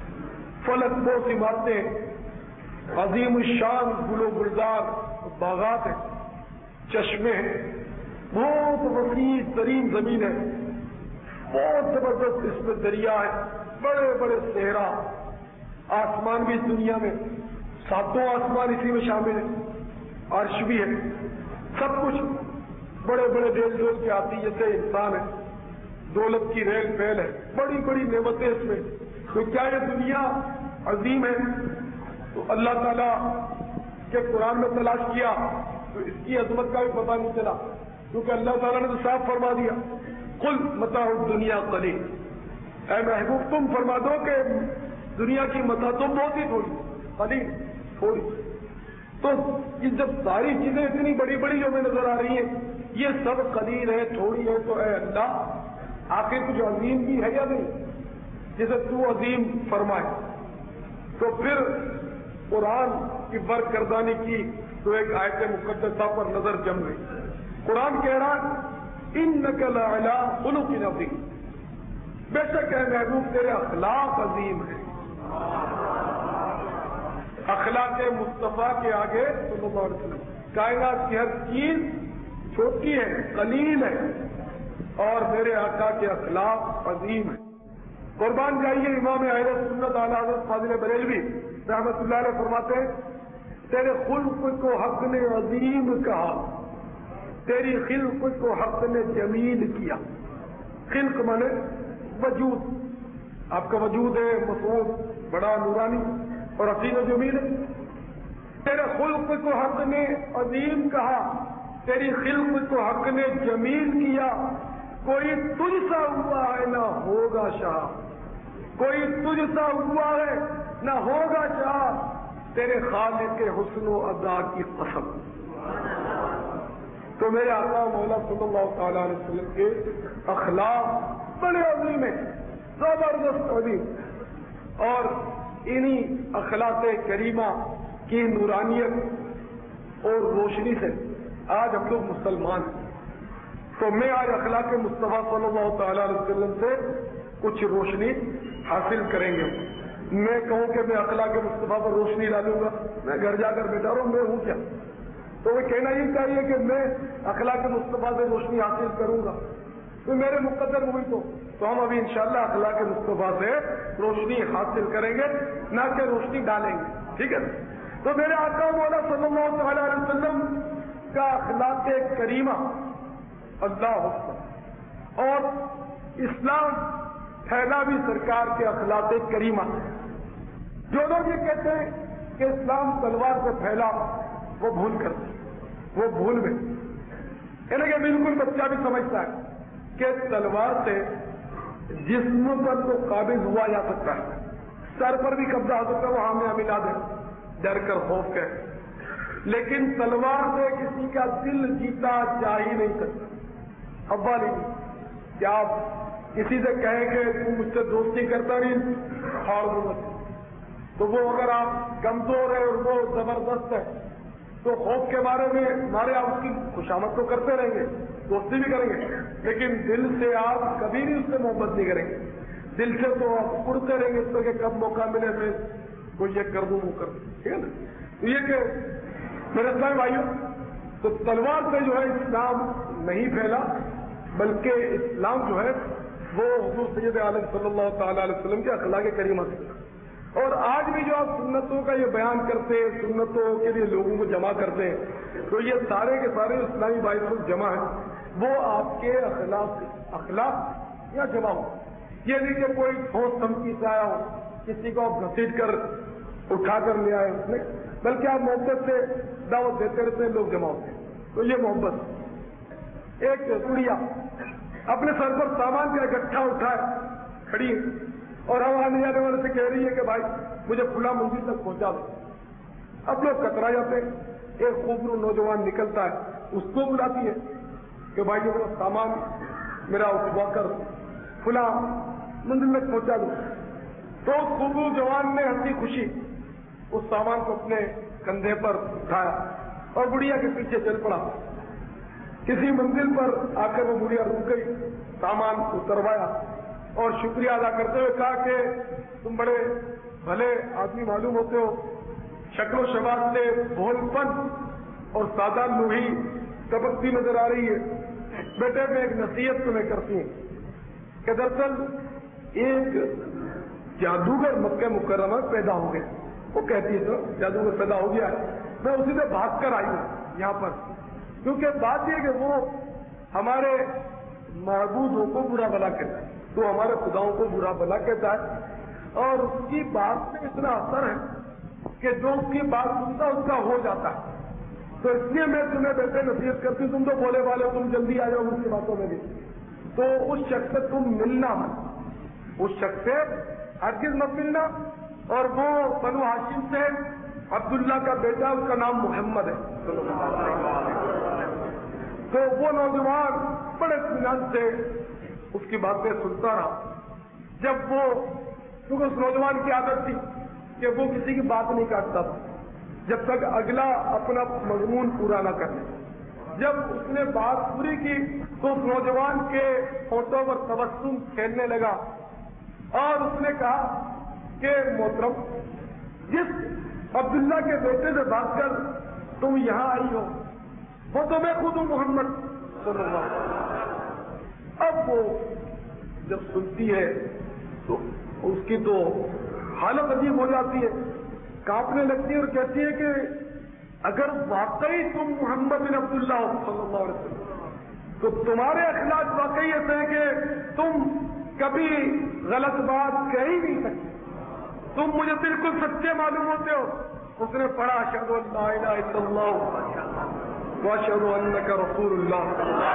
فلک بوس عمارتیں, عظیم الشان گل و گلزار باغات ہیں, چشمے ہیں, بہت وسیع ترین زمین ہے, بہت زبردست اس میں دریا ہے, بڑے بڑے صحرا, آسمان بھی اس دنیا میں, ساتوں آسمان اسی میں شامل ہے, عرش بھی ہے, سب کچھ بڑے بڑے ریل ڈول کے آتی جیسے انسان ہے, دولت کی ریل پھیل ہے, بڑی بڑی نعمتیں اس میں. تو کیا یہ دنیا عظیم ہے؟ تو اللہ تعالیٰ کے قرآن میں تلاش کیا تو اس کی عظمت کا بھی پتہ نہیں چلا, کیونکہ اللہ تعالیٰ نے تو صاف فرما دیا قل متاع الدنیا قلیل. اے محبوب تم فرما دو کہ دنیا کی متاع تو بہت ہی تھوڑی, قلیل تھوڑی. تو یہ جب ساری چیزیں اتنی بڑی بڑی جو ہمیں نظر آ رہی ہیں یہ سب قلیل ہے, تھوڑی ہے, تو اے اللہ آخر کچھ عظیم بھی ہے یا نہیں جسے تو عظیم فرمائے. تو پھر قرآن کی برگردانی کی تو ایک آیت مقدسہ پر نظر جم گئی. قرآن کہہ رہا انک لعلی خلق عظیم, بے شک ہے محبوب تیرے اخلاق عظیم ہے. اخلاق مصطفیٰ کے آگے صلی اللہ علیہ وسلم کائنات کی ہر چیز چھوٹی ہے, قلیل ہے, اور میرے آقا کے اخلاق عظیم ہے. قربان جائیے امام اہل سنت اعلیٰ حضرت فاضل بریلوی رحمۃ اللہ علیہ فرماتے ہیں تیرے خلق کو حق نے عظیم کہا, تیری خلق کو حق نے جمیل کیا. خلق مانے وجود, آپ کا وجود ہے مسعود, بڑا نورانی اور حسین و جمیل ہے. تیرے خلق کو حق نے عظیم کہا, تیری خلق کو حق نے جمیل کیا. کوئی تجھ سا ہوا ہے نہ ہوگا شاہ, کوئی تجھ سا ہوا ہے نہ ہوگا شاہ, تیرے خالق کے حسن و ادا کی قسم. تو میرے آقا مولا صلی اللہ تعالی علیہ وسلم کے اخلاق بڑے عظیم ہیں, زبردست عظیم, اور انہی اخلاق کریمہ کی نورانیت اور روشنی سے آج ہم لوگ مسلمان ہیں. تو میں آج اخلاق مصطفیٰ صلی اللہ تعالی علیہ وسلم سے کچھ روشنی حاصل کریں گے. میں کہوں کہ میں اخلاق مصطفیٰ پر روشنی ڈالوں گا, میں گھر جا کر بیٹھا رہا ہوں, میں ہوں کیا؟ تو وہ کہنا یہ چاہیے کہ میں اخلاق مصطفیٰ سے روشنی حاصل کروں گا, تو میرے مقدر ہوئی تو تو ہم ابھی انشاءاللہ اخلاق مصطفیٰ سے روشنی حاصل کریں گے, نہ کہ روشنی ڈالیں گے. ٹھیک ہے؟ تو میرے آقا مولا صلی اللہ تعالی علیہ وسلم کا اخلاق کریمہ اللہ حکم اور اسلام پھیلا بھی سرکار کے اخلاق کریمہ. جو لوگ یہ کہتے ہیں کہ اسلام تلوار سے پھیلا وہ بھول کرتے, وہ بھول میں یعنی کہ بالکل بچہ بھی سمجھتا ہے کہ تلوار سے جسم پر تو قابض ہوا جا سکتا ہے, سر پر بھی قبضہ ہو سکتا ہے, وہ ہمیں ملا دے ڈر کر خوف کے, لیکن تلوار سے کسی کا دل جیتا جا ہی نہیں سکتا. ابا نہیں کیا آپ کسی سے کہیں کہ تم مجھ سے دوستی کرتا نہیں کھاڑ دوں گا, تو وہ اگر آپ کمزور ہے اور وہ زبردست ہے تو خوف کے بارے میں مارے آپ اس کی خوشامد تو کرتے رہیں گے, دوستی بھی کریں گے, لیکن دل سے آپ کبھی بھی اس سے محبت نہیں کریں گے. دل سے تو آپ اڑتے رہیں گے اس پر کہ کب موقع ملے میں کوئی یہ کر دوں وہ کر دوں. ٹھیک ہے نا؟ تو یہ کہ میرے اسلام بھائیوں, تو تلوار سے جو ہے اسلام نہیں پھیلا, بلکہ اسلام جو ہے وہ حضور سید عالم صلی اللہ تعالی علیہ وسلم کے اخلاق کریمہ سے. اور آج بھی جو آپ سنتوں کا یہ بیان کرتے ہیں, سنتوں کے لیے لوگوں کو جمع کرتے ہیں, تو یہ سارے کے سارے اسلامی بھائی لوگ جمع ہیں, وہ آپ کے اخلاق اخلاق یا جمع ہو. یہ نہیں کہ کوئی ٹھوس دھمکی سے آیا ہو, کسی کو آپ گھسیٹ کر اٹھا کر لے آئے اس میں, بلکہ آپ محبت سے دعوت دیتے رہتے ہیں, لوگ جمع ہوتے ہیں. تو یہ محبت. ایک گڑیا اپنے سر پر سامان کا اکٹھا اٹھائے کھڑی ہے اور ہم آنے جانے والے سے کہہ رہی ہے کہ بھائی مجھے فلاں منزل تک پہنچا دو. اب لوگ کترا جاتے ہیں, ایک خوبرو نوجوان نکلتا ہے, اس کو بلاتی ہے کہ بھائی یہ میرا سامان میرا اٹھوا کر فلاں منزل تک پہنچا دو. تو اس خوبرو جوان نے ہنسی خوشی اس سامان کو اپنے کندھے پر اٹھایا اور گڑیا کے پیچھے چل پڑا. کسی منزل پر آ کر وہ گڑیا رک گئی, سامان اتروایا اور شکریہ ادا کرتے ہوئے کہا کہ تم بڑے بھلے آدمی معلوم ہوتے ہو, شکل و شباب سے بھول پن اور سادہ لوہی کبکتی نظر آ رہی ہے. بیٹے میں ایک نصیحت تمہیں کرتی ہوں کہ دراصل ایک جادوگر مکہ مکرمہ پیدا ہو گیا. وہ کہتی ہے تو جادوگر پیدا ہو گیا ہے, میں اسی سے بھاگ کر آئی ہوں یہاں پر, کیونکہ بات یہ کہ وہ ہمارے معبودوں کو برا بلا کہتا ہے, تو ہمارے خداؤں کو برا بلا کہتا ہے, اور اس کی بات میں اتنا اثر ہے کہ جو اس کی بات سنتا اس کا ہو جاتا ہے. تو اس لیے میں تمہیں بیٹے نصیحت کرتی ہوں, تم تو بولے والے ہو, تم جلدی آ جاؤ اس کی باتوں میں بھی, تو اس شخص سے تم ملنا مت, اس شخص سے ہرگز مت ملنا. اور وہ بنو ہاشم سے عبداللہ کا بیٹا، اس کا نام محمد ہے. تو وہ نوجوان بڑے اطمینان سے اس کی باتیں سنتا رہا. جب وہ، کیونکہ اس نوجوان کی عادت تھی کہ وہ کسی کی بات نہیں کاٹتا تھا جب تک اگلا اپنا مضمون پورا نہ کر لے. جب اس نے بات پوری کی تو اس نوجوان کے ہونٹوں پر تبسم کھیلنے لگا اور اس نے کہا کہ محترم، جس عبداللہ کے بیٹے سے بات کر تم یہاں آئی ہو وہ تو میں خود ہوں، محمد صلی اللہ علیہ وسلم. اب وہ جب سنتی ہے تو اس کی تو حالت عجیب ہو جاتی ہے، کانپنے لگتی ہے اور کہتی ہے کہ اگر واقعی تم محمد بن عبداللہ صلی اللہ علیہ وسلم تو تمہارے اخلاق واقعی ایسے ہیں کہ تم کبھی غلط بات کہہ ہی نہیں سکتے، تم مجھے بالکل سچے معلوم ہوتے ہو. اس نے پڑھا اشہد ان لا الہ الا اللہ واشہد انک رسول اللہ.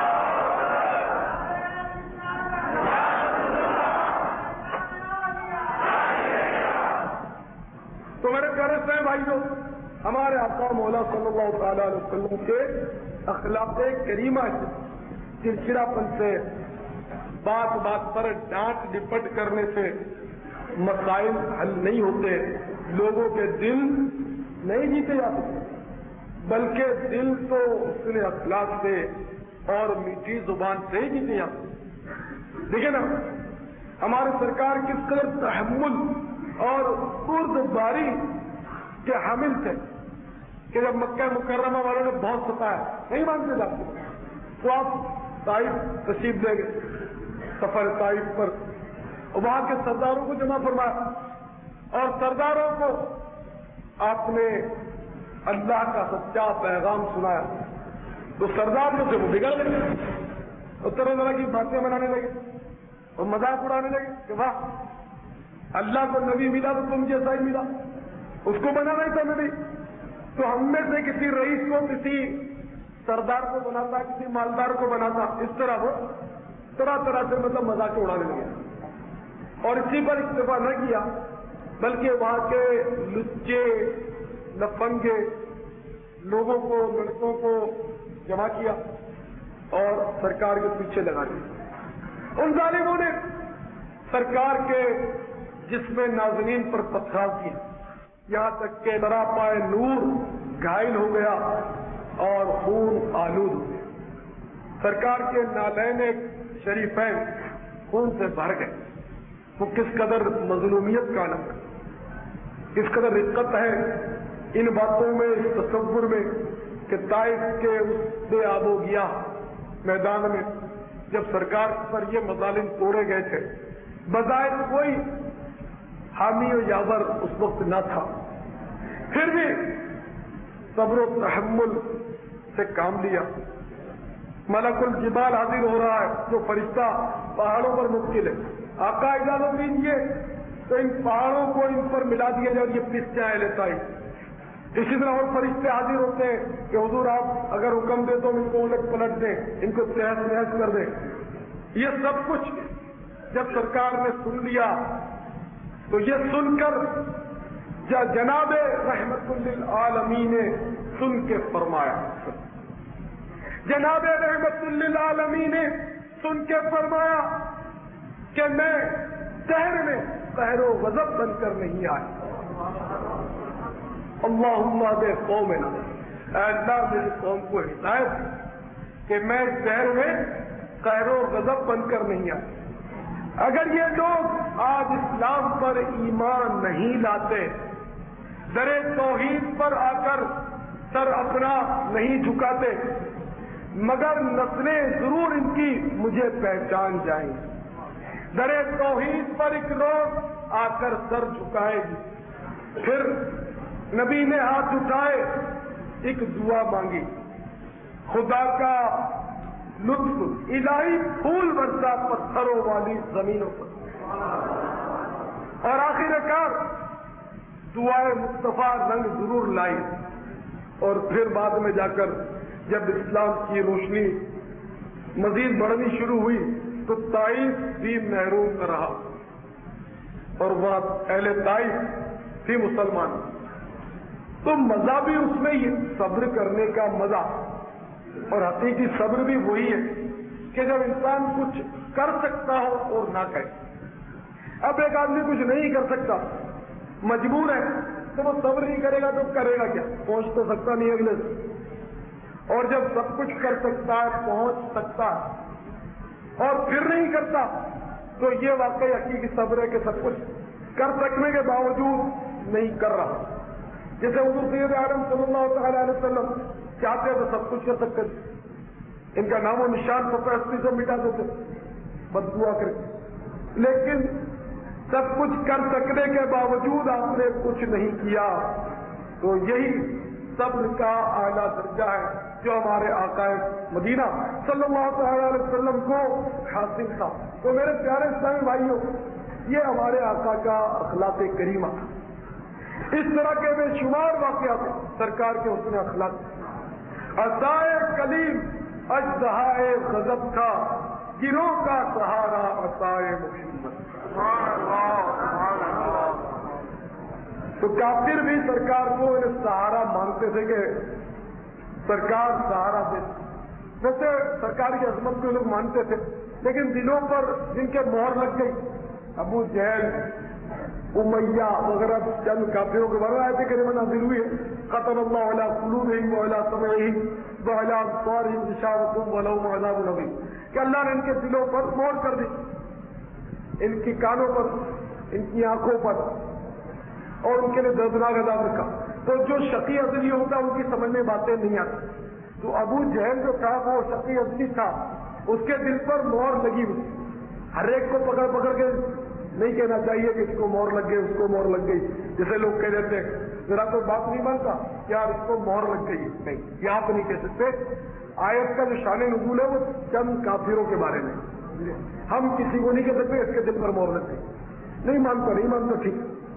تو میرے پیارے سے بھائیوں، ہمارے آقا مولا صلی اللہ تعالی علیہ وسلم کے اخلاق کریمہ سے، چڑچڑا پن سے، بات بات پر ڈانٹ ڈپٹ کرنے سے مسائل حل نہیں ہوتے، لوگوں کے دل نہیں جیتے جاتے، بلکہ دل تو اس نے اخلاق سے اور میٹھی زبان سے ہی جیتے جاتے. دیکھیں نا ہمارے سرکار کس قدر تحمل اور بردباری کے حامل تھے کہ جب مکہ مکرمہ والوں نے بہت ستایا، نہیں مانتے جاتے تو آپ طائف تشریف لے گئے سفر طائف پر، وہاں کے سرداروں کو جمع فرمایا اور سرداروں کو آپ نے اللہ کا سچا پیغام سنایا. تو سردار جو تھے وہ بگڑ گئے اور طرح طرح کی باتیں بنانے لگے اور مذاق اڑانے لگے کہ واہ اللہ کو نبی ملا تو تم جیسا ہی ملا، اس کو بنا نہیں تھا نبی. تو ہم میں سے کسی رئیس کو، کسی سردار کو بناتا، کسی مالدار کو بناتا، اس طرح وہ طرح طرح سے مطلب مذاق اڑانے لگے. اور اسی پر اکتفا نہ کیا بلکہ وہاں کے لچے لفنگے لوگوں کو، لڑکوں کو جمع کیا اور سرکار کے پیچھے لگا دیا. ان ظالموں نے سرکار کے جسم نازنین پر پتھراؤ کیا، یہاں تک کہ ذرا پائے نور گھائل ہو گیا اور خون آلود ہو گیا. سرکار کے نالین شریفین خون سے بھر گئے. وہ کس قدر مظلومیت کا عالم ہے، کس قدر رقت ہے ان باتوں میں، اس تصور میں کہ طائف کے اس بے آب و گیا میدان میں جب سرکار پر یہ مظالم توڑے گئے تھے، بظاہر کوئی حامی و یاور اس وقت نہ تھا، پھر بھی صبر و تحمل سے کام لیا. ملک الجبال حاضر ہو رہا ہے جو فرشتہ پہاڑوں پر مبتل ہے، آقا اجازت دیجیے تو ان پہاڑوں کو ان پر ملا دیا جائے اور یہ پس جائے لیتا ہے. اسی طرح اور فرشتے حاضر ہوتے ہیں کہ حضور آپ اگر حکم دیں تو ان کو الٹ پلٹ دیں، ان کو تہس نہس کر دیں. یہ سب کچھ جب سرکار نے سن لیا تو یہ سن کر جناب رحمت للعالمین نے سن کے فرمایا، جناب رحمت للعالمین نے سن کے فرمایا کہ میں شہر میں قہر و غضب بن کر نہیں آیا. اللہم اہد قومنا، اے اللہ میری قوم کو ہدایت کہ میں شہر میں قہر و غضب بن کر نہیں آیا. اگر یہ لوگ آج اسلام پر ایمان نہیں لاتے، در توحید پر آ کر سر اپنا نہیں جھکاتے، مگر نسلیں ضرور ان کی مجھے پہچان جائیں. در توحید پر ایک روز آ کر سر جھکائے گی. پھر نبی نے ہاتھ اٹھائے، ایک دعا مانگی، خدا کا لطف الہی پھول برسا پتھروں والی زمینوں پر، اور آخر کار دعائے مصطفیٰ رنگ ضرور لائی. اور پھر بعد میں جا کر جب اسلام کی روشنی مزید بڑھنی شروع ہوئی تو طائف بھی محروم نہ رہا اور وہاں اہل طائف بھی مسلمان. تو مزہ بھی اس میں ہی صبر کرنے کا مزہ، اور حقیقی صبر بھی وہی ہے کہ جب انسان کچھ کر سکتا ہو اور نہ کرے۔ اب ایک آدمی کچھ نہیں کر سکتا، مجبور ہے، تو وہ صبر نہیں کرے گا تو کرے گا کیا؟ پہنچ تو سکتا نہیں اگلے سے۔ اور جب سب کچھ کر سکتا ہے، پہنچ سکتا ہے اور پھر نہیں کرتا، تو یہ واقعی حقیقی صبر ہے کہ سب کچھ کر سکنے کے باوجود نہیں کر رہا۔ جیسے حضور سید عالم صلی اللہ تعالی علیہ وسلم چاہتے تو سب کچھ کر سکتے، ان کا نام و نشان پرستی سے مٹا دیتے بد دعا کر کے، لیکن سب کچھ کر سکنے کے باوجود آپ نے کچھ نہیں کیا، تو یہی صبر کا اعلیٰ درجہ ہے جو ہمارے آقا مدینہ صلی اللہ تعالی علیہ وسلم کو حاصل تھا۔ تو میرے پیارے اسلامی بھائیوں، یہ ہمارے آقا کا اخلاق کریمہ، اس طرح کے بے شمار واقعات سرکار کے حسن اخلاق۔ عصائے کلیم اژدہائے غضب تھا، گروہ کا سہارا عصائے محمد۔ تو کافر بھی سرکار کو سہارا مانگتے تھے کہ سرکار سہارا دے۔ ویسے سرکار کی عظمت کو لوگ مانتے تھے، لیکن دلوں پر جن کے مہر لگ گئی، ابو جہل، امیہ وغیرہ چند کافروں کے بارے میں آیت کریمہ نازل ہوئی ہے، ختم اللہ علی قلوبہم وعلی سمعہم وعلی ابصارہم غشاوۃ ولہم عذاب عظیم، کہ اللہ نے ان کے دلوں پر مہر کر دی، ان کی کانوں پر، ان کی آنکھوں پر، اور ان کے لیے دردناک عذاب رکھا۔ تو جو شقی ازلی ہوتا ہے ان کی سمجھ میں باتیں نہیں آتی، تو ابو جہل جو تھا وہ شقی ازلی تھا، اس کے دل پر مہر لگی ہوئی۔ ہر ایک کو پکڑ پکڑ کے نہیں کہنا چاہیے کہ اس کو مہر لگ گئی، اس کو مہر لگ گئی، جیسے لوگ کہہ دیتے ہیں ذرا کوئی بات نہیں مانتا یار اس کو مہر لگ گئی، نہیں، یہاں پہ نہیں کہہ سکتے۔ آیت کا جو شان نزول ہے وہ چند کافروں کے بارے میں، ہم کسی کو نہیں کہہ سکتے اس کے دل پر مہر لگ گئی، نہیں مانتا نہیں مانتا ٹھیک۔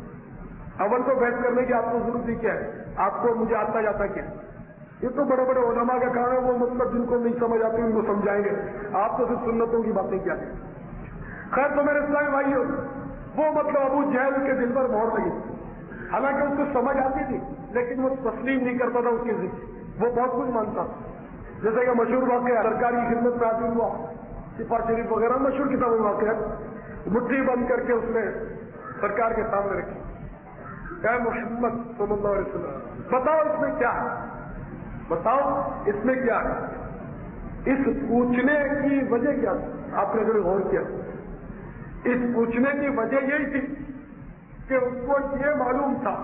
اول تو بحث کرنے کی آپ کو ضرورت ہی کیا ہے؟ آپ کو مجھے آتا جاتا کیا؟ یہ تو بڑے بڑے علماء کا کام ہے، وہ مطلب جن کو نہیں سمجھ آتی ان کو سمجھائیں گے، آپ تو صرف سنتوں کی باتیں کیا ہیں۔ خیر، تو میرے اسلامی بھائیوں، وہ مطلب ابو جہل کے دل پر مہر لگی، حالانکہ اس کو سمجھ آتی تھی لیکن وہ تسلیم نہیں کرتا تھا اس کی ذکر، وہ بہت کچھ مانتا تھا۔ جیسے کہ مشہور واقعہ سرکار کی خدمت میں حاضر ہوا، شفا شریف وغیرہ مشہور کتابوں میں واقع ہے، مٹھی بند کر کے اس نے سرکار کے سامنے رکھی، اے محمد صلی اللہ علیہ وسلم بتاؤ اس میں کیا ہے، بتاؤ اس میں کیا ہے۔ اس پوچھنے کی وجہ کیا تھی؟ آپ نے اگر غور کیا، اس پوچھنے کی وجہ یہی تھی کہ اس کو یہ معلوم تھا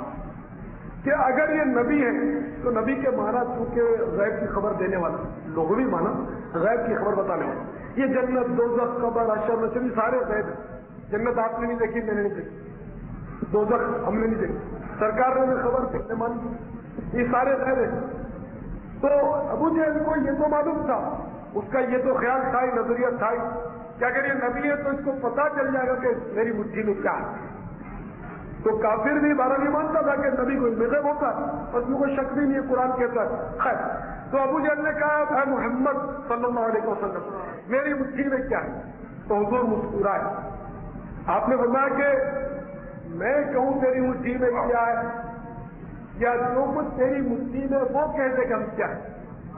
کہ اگر یہ نبی ہے تو نبی کے مانا چونکہ غیب کی خبر دینے والا، لوگوں بھی مانا غیب کی خبر بتانے والا، یہ جنت، دوزخ، قبر، حشر، نشر سارے غیب ہیں۔ جنت آپ نے نہیں دیکھی، میں نے نہیں دیکھی، دوزخ ہم نے نہیں دیکھی، سرکار نے خبر کتنے مانی، یہ سارے غیب ہیں۔ تو ابو جہل کو یہ تو معلوم تھا، اس کا یہ تو خیال تھا، نظریہ تھا کہ اگر یہ نبی ہے تو اس کو پتا چل جائے گا کہ میری مٹھی میں کیا ہے۔ تو کافر بھی بارہ نہیں مانتا تھا کہ نبی کو غیب ہوتا ہے، اور اس میں کوئی شک بھی نہیں ہے، قرآن کہتا ہے۔ خیر، تو ابو جہل نے کہا اے محمد صلی اللہ علیہ وسلم میری مٹھی میں کیا ہے؟ تو حضور مسکرائے، آپ نے فرمایا کہ میں کہوں تیری مٹھی میں کیا ہے یا جو کچھ تیری مٹھی میں وہ کہہ دے کہ ہم کیا ہے،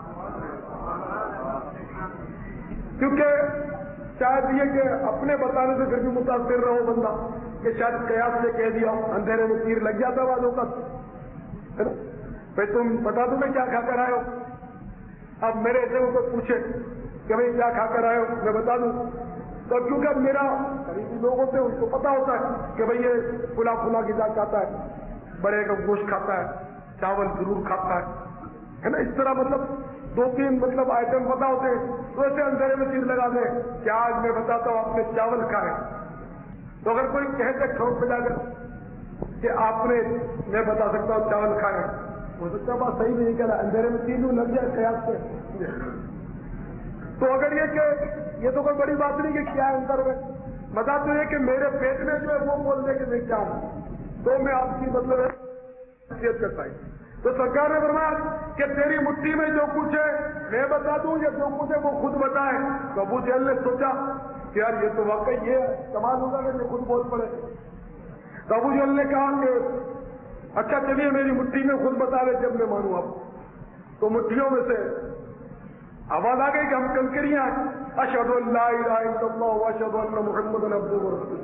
کیونکہ شاید یہ کہ اپنے بتانے سے پھر بھی متاثر رہو بندہ کہ شاید قیاس سے کہہ دیا، اندھیرے میں تیر لگ جاتا والوں کا، بھائی تم بتا دو میں کیا کھا کر آئے ہو۔ اب میرے ایسے کو پوچھے کہ بھائی کیا کھا کر آئے ہو، میں بتا دوں، تو کیونکہ اب میرا قریبی لوگ ہوتے ہیں ان کو پتا ہوتا ہے کہ بھائی یہ پھلا پھلا غذا کھاتا ہے، بڑے کا گوشت کھاتا ہے، چاول ضرور کھاتا ہے نا، اس طرح مطلب دو تین مطلب آئٹم پتا ہوتے ہیں، تو ایسے اندھیرے میں چیز لگا دیں کہ آج میں بتاتا ہوں آپ نے چاول کھائے، تو اگر کوئی کہتے ٹھوک پہ جا کر کہ آپ نے، میں بتا سکتا ہوں چاول کھائے، ہو سکتا بات صحیح نہیں نکلا، اندھیرے میں تین لگ جائے قیاس سے۔ تو اگر یہ کہ یہ تو کوئی بڑی بات نہیں کہ کیا ہے اندر میں، مزہ تو یہ کہ میرے پیٹ میں جو ہے وہ بول دے کہ میں کیا ہوں، تو میں آپ کی مطلب حیثیت کرتا ہوں۔ تو سرکار نے فرمایا کہ تیری مٹھی میں جو کچھ ہے میں بتا دوں یا جو کچھ ہے وہ خود بتائے۔ تو ابو جہل نے سوچا کہ یار یہ تو واقعی یہ کمال ہوگا کہ یہ خود بول پڑے۔ تو ابو جہل نے کہا کہ اچھا چلیے میری مٹھی میں خود بتا دے جب میں مانوں آپ تو مٹھیوں میں سے آواز آ گئی کہ ہم کنکریاں اشہد ان لا الہ الا اللہ واشہد ان محمد عبدہ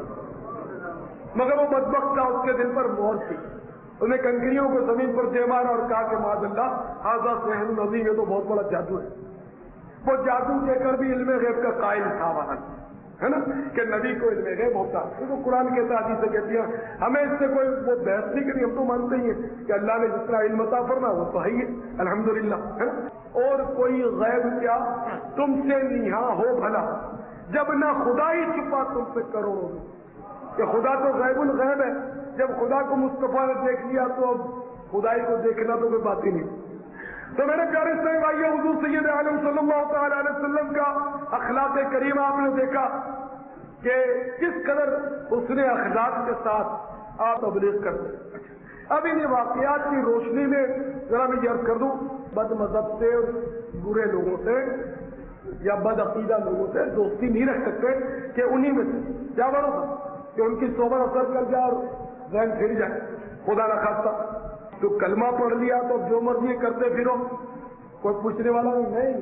ورسولہ، مگر وہ بدبخت تھا، اس کے دل پر مہر تھی، انہیں کنکریوں کو زمین پر دے مارا اور کہا کہ معاذ اللہ ھذا سحر عظیم، یہ تو بہت بڑا جادو ہے۔ وہ جادو دے کر بھی علم غیب کا قائل تھا وہاں، ہے نا، کہ نبی کو علم غیب ہوتا ہے، تو قرآن کے ساتھ سے کہتی ہیں ہمیں اس سے کوئی وہ بحث نہیں کرنی، ہم تو مانتے ہی ہیں کہ اللہ نے جس طرح علم عطا فرمایا وہ تو ہے ہی الحمدللہ، ہے نا۔ اور کوئی غیب کیا تم سے نہا ہو بھلا، جب نہ خدا ہی چھپا تم سے کروڑوں میں، کہ خدا تو غیب الغیب ہے، جب خدا کو مصطفیٰ نے دیکھ لیا تو اب خدائی کو دیکھنا تو کوئی بات ہی نہیں۔ تو میرے پیارے سے بھائیو، حضور سید عالم صلی اللہ تعالی علیہ وسلم کا اخلاق کریم آپ نے دیکھا کہ کس قدر اس نے اخلاق کے ساتھ آپ تبلیغ کرتے۔ اب ان واقعات کی روشنی میں ذرا میں یہ عرض کر دوں، بد مذہب سے، برے لوگوں سے یا بد عقیدہ لوگوں سے دوستی نہیں رکھ سکتے کہ انہی میں سے کیا بڑھو کہ ان کی صحبت اثر کر جائے اور ذہن پھر جائے، خدا نہ خواستہ۔ تو کلمہ پڑھ لیا تو جو مرضی کرتے پھرو، کوئی پوچھنے والا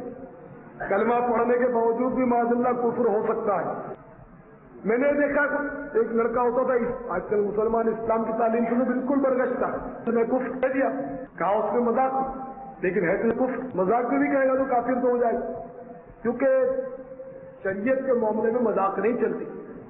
نہیں۔ کلمہ پڑھنے کے باوجود بھی معاذ اللہ کفر ہو سکتا ہے۔ میں نے دیکھا ایک لڑکا ہوتا تھا، آج کل مسلمان اسلام کی تعلیم سے بالکل برگشت تھا، میں کفر کہہ دیا، کہا اس میں مذاق، لیکن ہے تو کفر، مذاق میں بھی کہے گا تو کافر تو ہو جائے گا، کیونکہ شریعت کے معاملے میں مذاق نہیں چلتی۔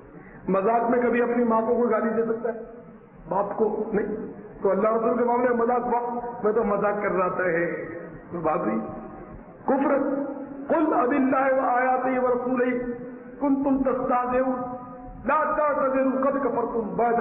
مذاق میں کبھی اپنی ماں کو کوئی گالی دے سکتا ہے، باپ کو نہیں، تو اللہ رسول کے معاملے میں مذاق، وقت میں تو مذاق کر رہا تھا، ہے بات نہیں۔ کفر قل اب اللہ و آیاتہ و رسولہ کنتم تستہزئون لا تعتذروا قد کفرتم بعد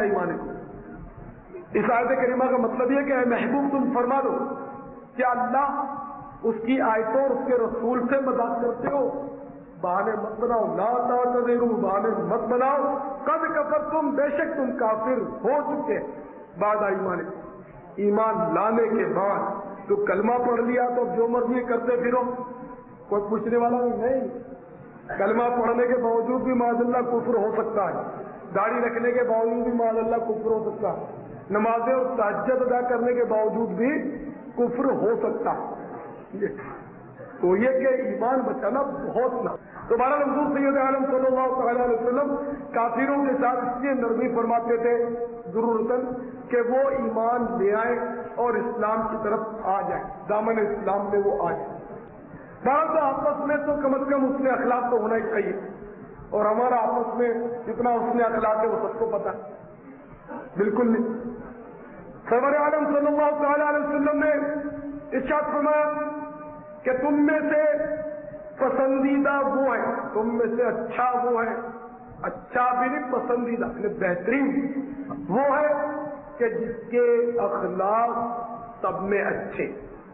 ایمانکم۔ اس آیت کریمہ کا مطلب یہ کہ اے محبوب تم فرما دو کہ اللہ اس کی آیتوں اور اس کے رسول سے مذاق کرتے ہو، بہانے مت بناؤ، لا تعتذروا بہانے مت بناؤ، قد کفرتم بے شک تم کافر ہو چکے بعد ایمانکم، ایمان لانے کے بعد۔ تو کلمہ پڑھ لیا تو جو مرضی کرتے پھرو، کوئی پوچھنے والا نہیں۔ کلمہ پڑھنے کے باوجود بھی معاذ اللہ کفر ہو سکتا ہے، داڑھی رکھنے کے باوجود بھی معاذ اللہ کفر ہو سکتا ہے، نمازیں اور تہجد ادا کرنے کے باوجود بھی کفر ہو سکتا ہے۔ تو یہ کہ ایمان بچانا بہت نہ۔ تو بہرحال حضور سید عالم صلی اللہ تعالی علیہ وسلم کافروں کے ساتھ اس لیے نرمی فرماتے تھے ضرورتاً کہ وہ ایمان لے آئیں اور اسلام کی طرف آ جائیں، دامن اسلام میں وہ آ جائیں۔ بہرحال آپس میں تو کم از کم حسن اخلاق تو ہونا ہی چاہیے، اور ہمارا آپس میں جتنا حسن اخلاق ہے وہ سب کو پتہ ہے، بالکل نہیں۔ سرور عالم صلی اللہ تعالی علیہ وسلم نے ارشاد فرمایا کہ تم میں سے پسندیدہ وہ ہے، تم میں سے اچھا وہ ہے، اچھا بھی نہیں پسندیدہ یعنی بہترین وہ ہے کہ جس کے اخلاق سب میں اچھے،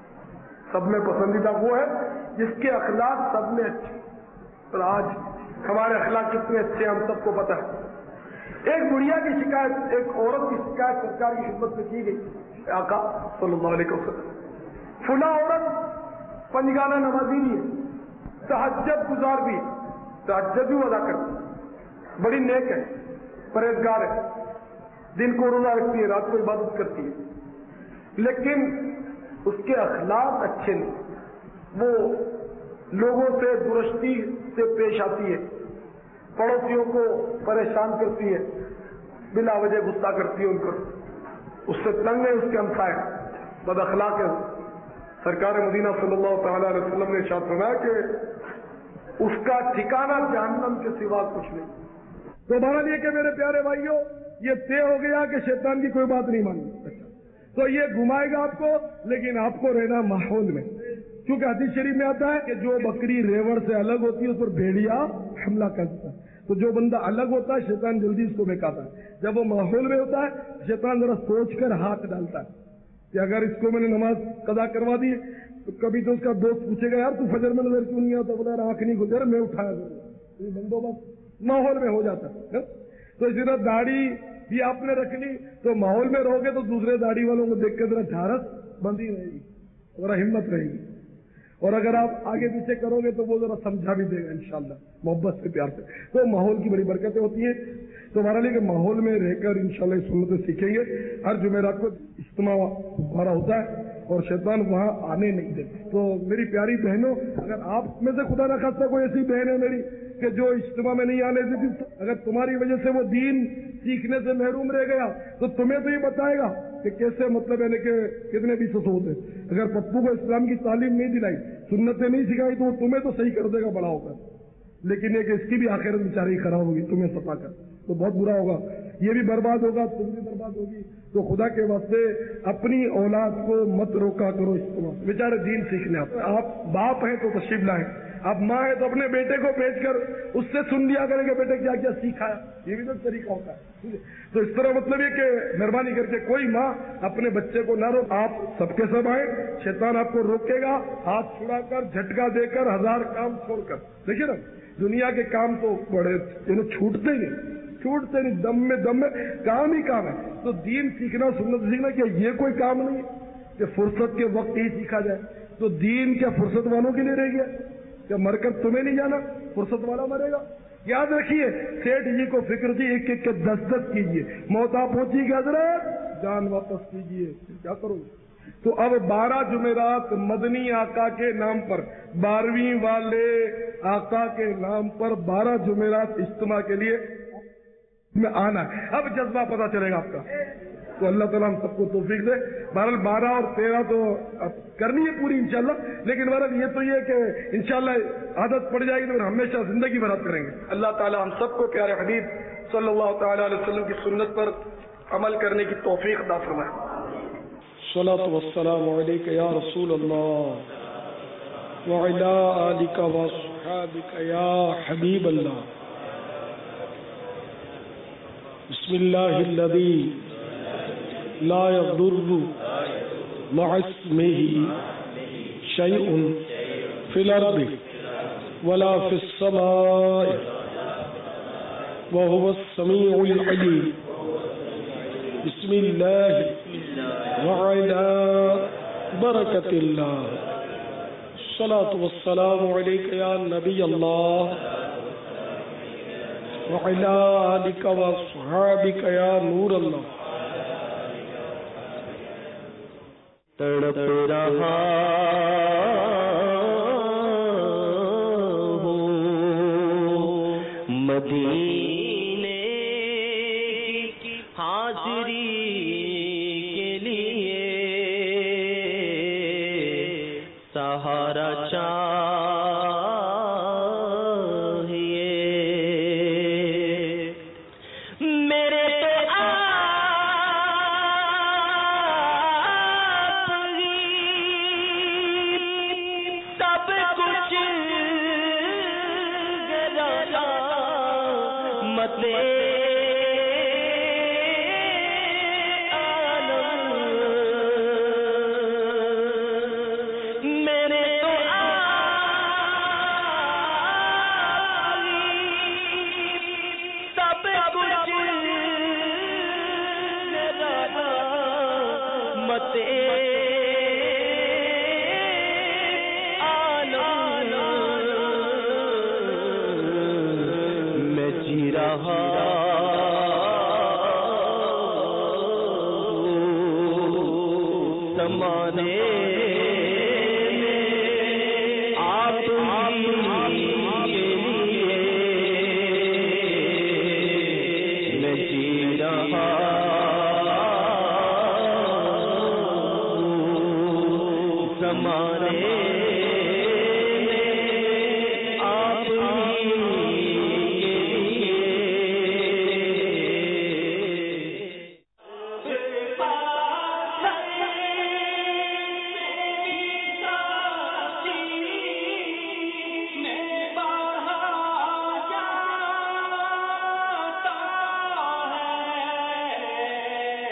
سب میں پسندیدہ وہ ہے جس کے اخلاق سب میں اچھے۔ اور آج ہمارے اخلاق کتنے اچھے ہم سب کو پتہ ہے۔ ایک بڑھیا کی شکایت، ایک عورت کی شکایت سرکار کی خدمت میں کی گئی، آقا صلی اللہ علیہ وسلم فلاں عورت پنجگانہ نمازی بھی ہے، تہجد گزار بھی ہے، تہجد بھی ادا کرتی ہے، بڑی نیک ہے، پرہیزگار ہے، دن کو روزہ رکھتی ہے، رات کو عبادت کرتی ہے، لیکن اس کے اخلاق اچھے نہیں، وہ لوگوں سے درستی سے پیش آتی ہے، پڑوسیوں کو پریشان کرتی ہے، بلا وجہ غصہ کرتی ہے ان پر، اس سے تنگ ہے اس کے ہمسائے، بد اخلاق ہے۔ سرکار مدینہ صلی اللہ تعالی علیہ وسلم نے ارشاد فرمایا کہ اس کا ٹھکانہ جہنم کے سوا کچھ نہیں۔ تو بہرحال یہ کہ میرے پیارے بھائیوں، یہ طے ہو گیا کہ شیطان کی کوئی بات نہیں مانی، تو یہ گھمائے گا آپ کو، لیکن آپ کو رہنا ماحول میں، کیونکہ حدیث شریف میں آتا ہے کہ جو بکری ریوڑ سے الگ ہوتی ہے اس پر بھیڑیا حملہ کرتا ہے، تو جو بندہ الگ ہوتا ہے شیطان جلدی اس کو بہکاتا ہے، جب وہ ماحول میں ہوتا ہے شیطان ذرا سوچ کر ہاتھ ڈالتا ہے کہ اگر اس کو میں نے نماز قضا کروا دی تو کبھی تو اس کا دوست پوچھے گا یار تو فجر میں نظر کیوں نہیں آتا، بولا آنکھ نہیں کھلتی، میں اٹھایا ضرور، بندوبست ماحول میں ہو جاتا ہے۔ تو اسی طرح داڑھی بھی آپ نے رکھ لی تو ماحول میں رہو گے تو دوسرے داڑھی والوں کو دیکھ کے ذرا ڈھارس بندی رہے گی، ذرا ہمت رہے گی، اور اگر آپ آگے پیچھے کرو گے تو وہ ذرا سمجھا بھی دے گا انشاءاللہ محبت سے، پیار سے۔ تو ماحول کی بڑی برکتیں ہوتی ہیں۔ تو ہمارے لیے کہ ماحول میں رہ کر انشاءاللہ اس سنتیں سیکھیں گے. ہر جمعرات کو اجتماع ہمارا ہوتا ہے اور شیطان وہاں آنے نہیں دیتے. تو میری پیاری بہنوں, اگر آپ میں سے خدا نہ خواستہ کوئی ایسی بہن ہے میری کہ جو اجتماع میں نہیں آنے دیتی, اگر تمہاری وجہ سے وہ دین سیکھنے سے محروم رہ گیا تو تمہیں تو یہ بتائے گا کہ کیسے مطلب ہے کہ کتنے بھی سسود ہیں. اگر پپو کو اسلام کی تعلیم نہیں دلائی, سنتیں نہیں سکھائی, تو وہ تمہیں تو صحیح کر دے گا بڑا ہو کر, لیکن یہ کہ اس کی بھی آخرت بیچاری خراب ہوگی تمہیں ستا کر, تو بہت برا ہوگا. یہ بھی برباد ہوگا, تم بھی برباد ہوگی. تو خدا کے واسطے اپنی اولاد کو مت روکا کرو اجتماع, بیچارے دین سیکھنے. آپ باپ ہیں تو تشریف لائیں, آپ ماں ہیں تو اپنے بیٹے کو بھیج کر اس سے سن لیا کریں کہ بیٹے کیا کیا سیکھا ہے. یہ بھی تو طریقہ ہوتا ہے. تو اس طرح مطلب یہ کہ مہربانی کر کے کوئی ماں اپنے بچے کو نہ روک. آپ سب کے سب آئیں, شیطان آپ کو روکے گا ہاتھ چھڑا کر, جھٹکا دے کر, ہزار کام چھوڑ کر. دیکھیے نا, دنیا کے کام تو بڑے چھوٹتے ہی نہیں, چھوٹتے نہیں, دم میں دم میں کام ہی کام ہے. تو دین سیکھنا, سنت سیکھنا, کیا یہ کوئی کام نہیں ہے کہ فرصت کے وقت ہی سیکھا جائے؟ تو دین کیا فرصت والوں کے لیے رہ گیا؟ کیا مر کر تمہیں نہیں جانا, فرصت والا مرے گا؟ یاد رکھیے, سیٹھ جی کو فکر تھی ایک ایک کے دس دس کیجیے, موت آ پہنچی کہ حضرت جان واپس کیجیے, کیا کرو. تو اب بارہ جمعرات مدنی آقا کے نام پر, بارہویں والے آقا کے نام پر بارہ جمعرات اجتماع کے لیے میں آنا ہے. اب جذبہ پتہ چلے گا آپ کا. تو اللہ تعالیٰ ہم سب کو توفیق دے. بہرحال بارہ اور تیرہ تو اب کرنی ہے پوری انشاءاللہ, لیکن بہرحال یہ تو یہ کہ انشاءاللہ عادت پڑ جائے گی تو ہمیشہ زندگی برات کریں گے. اللہ تعالیٰ ہم سب کو پیارے حبیب صلی اللہ تعالیٰ علیہ وسلم کی سنت پر عمل کرنے کی توفیق عطا فرمائے. الصلاۃ والسلام علیک یا رسول اللہ وعلی آلک واصحابک یا حبیب اللہ. بسم اللہ الذی لا يضر مع اسمه شيء في الأرض ولا في السماء وهو السميع العليم. بسم الله وعلى بركة الله. الصلاة والسلام عليك يا نبي الله وعلى آلك وصحابك يا نور الله. تڑپ رہا ہوں مدینے کی حاضری کے لیے, سہارا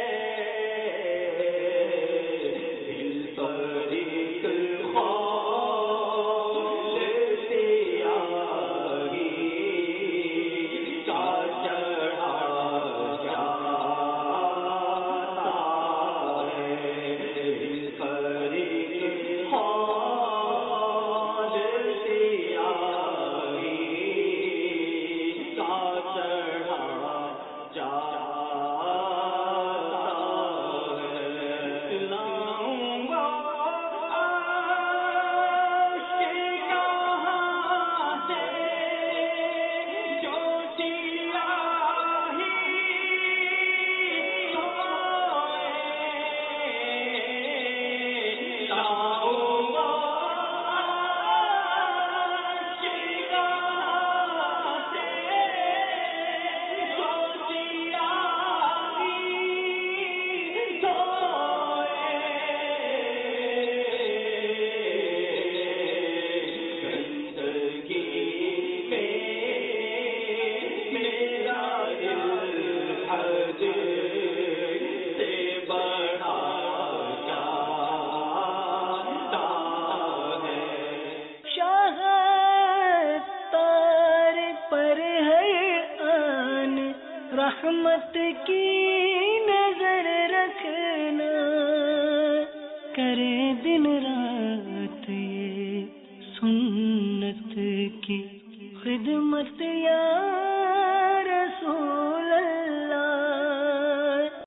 خواہ کرے دن رات یہ سنت کی خدمت یا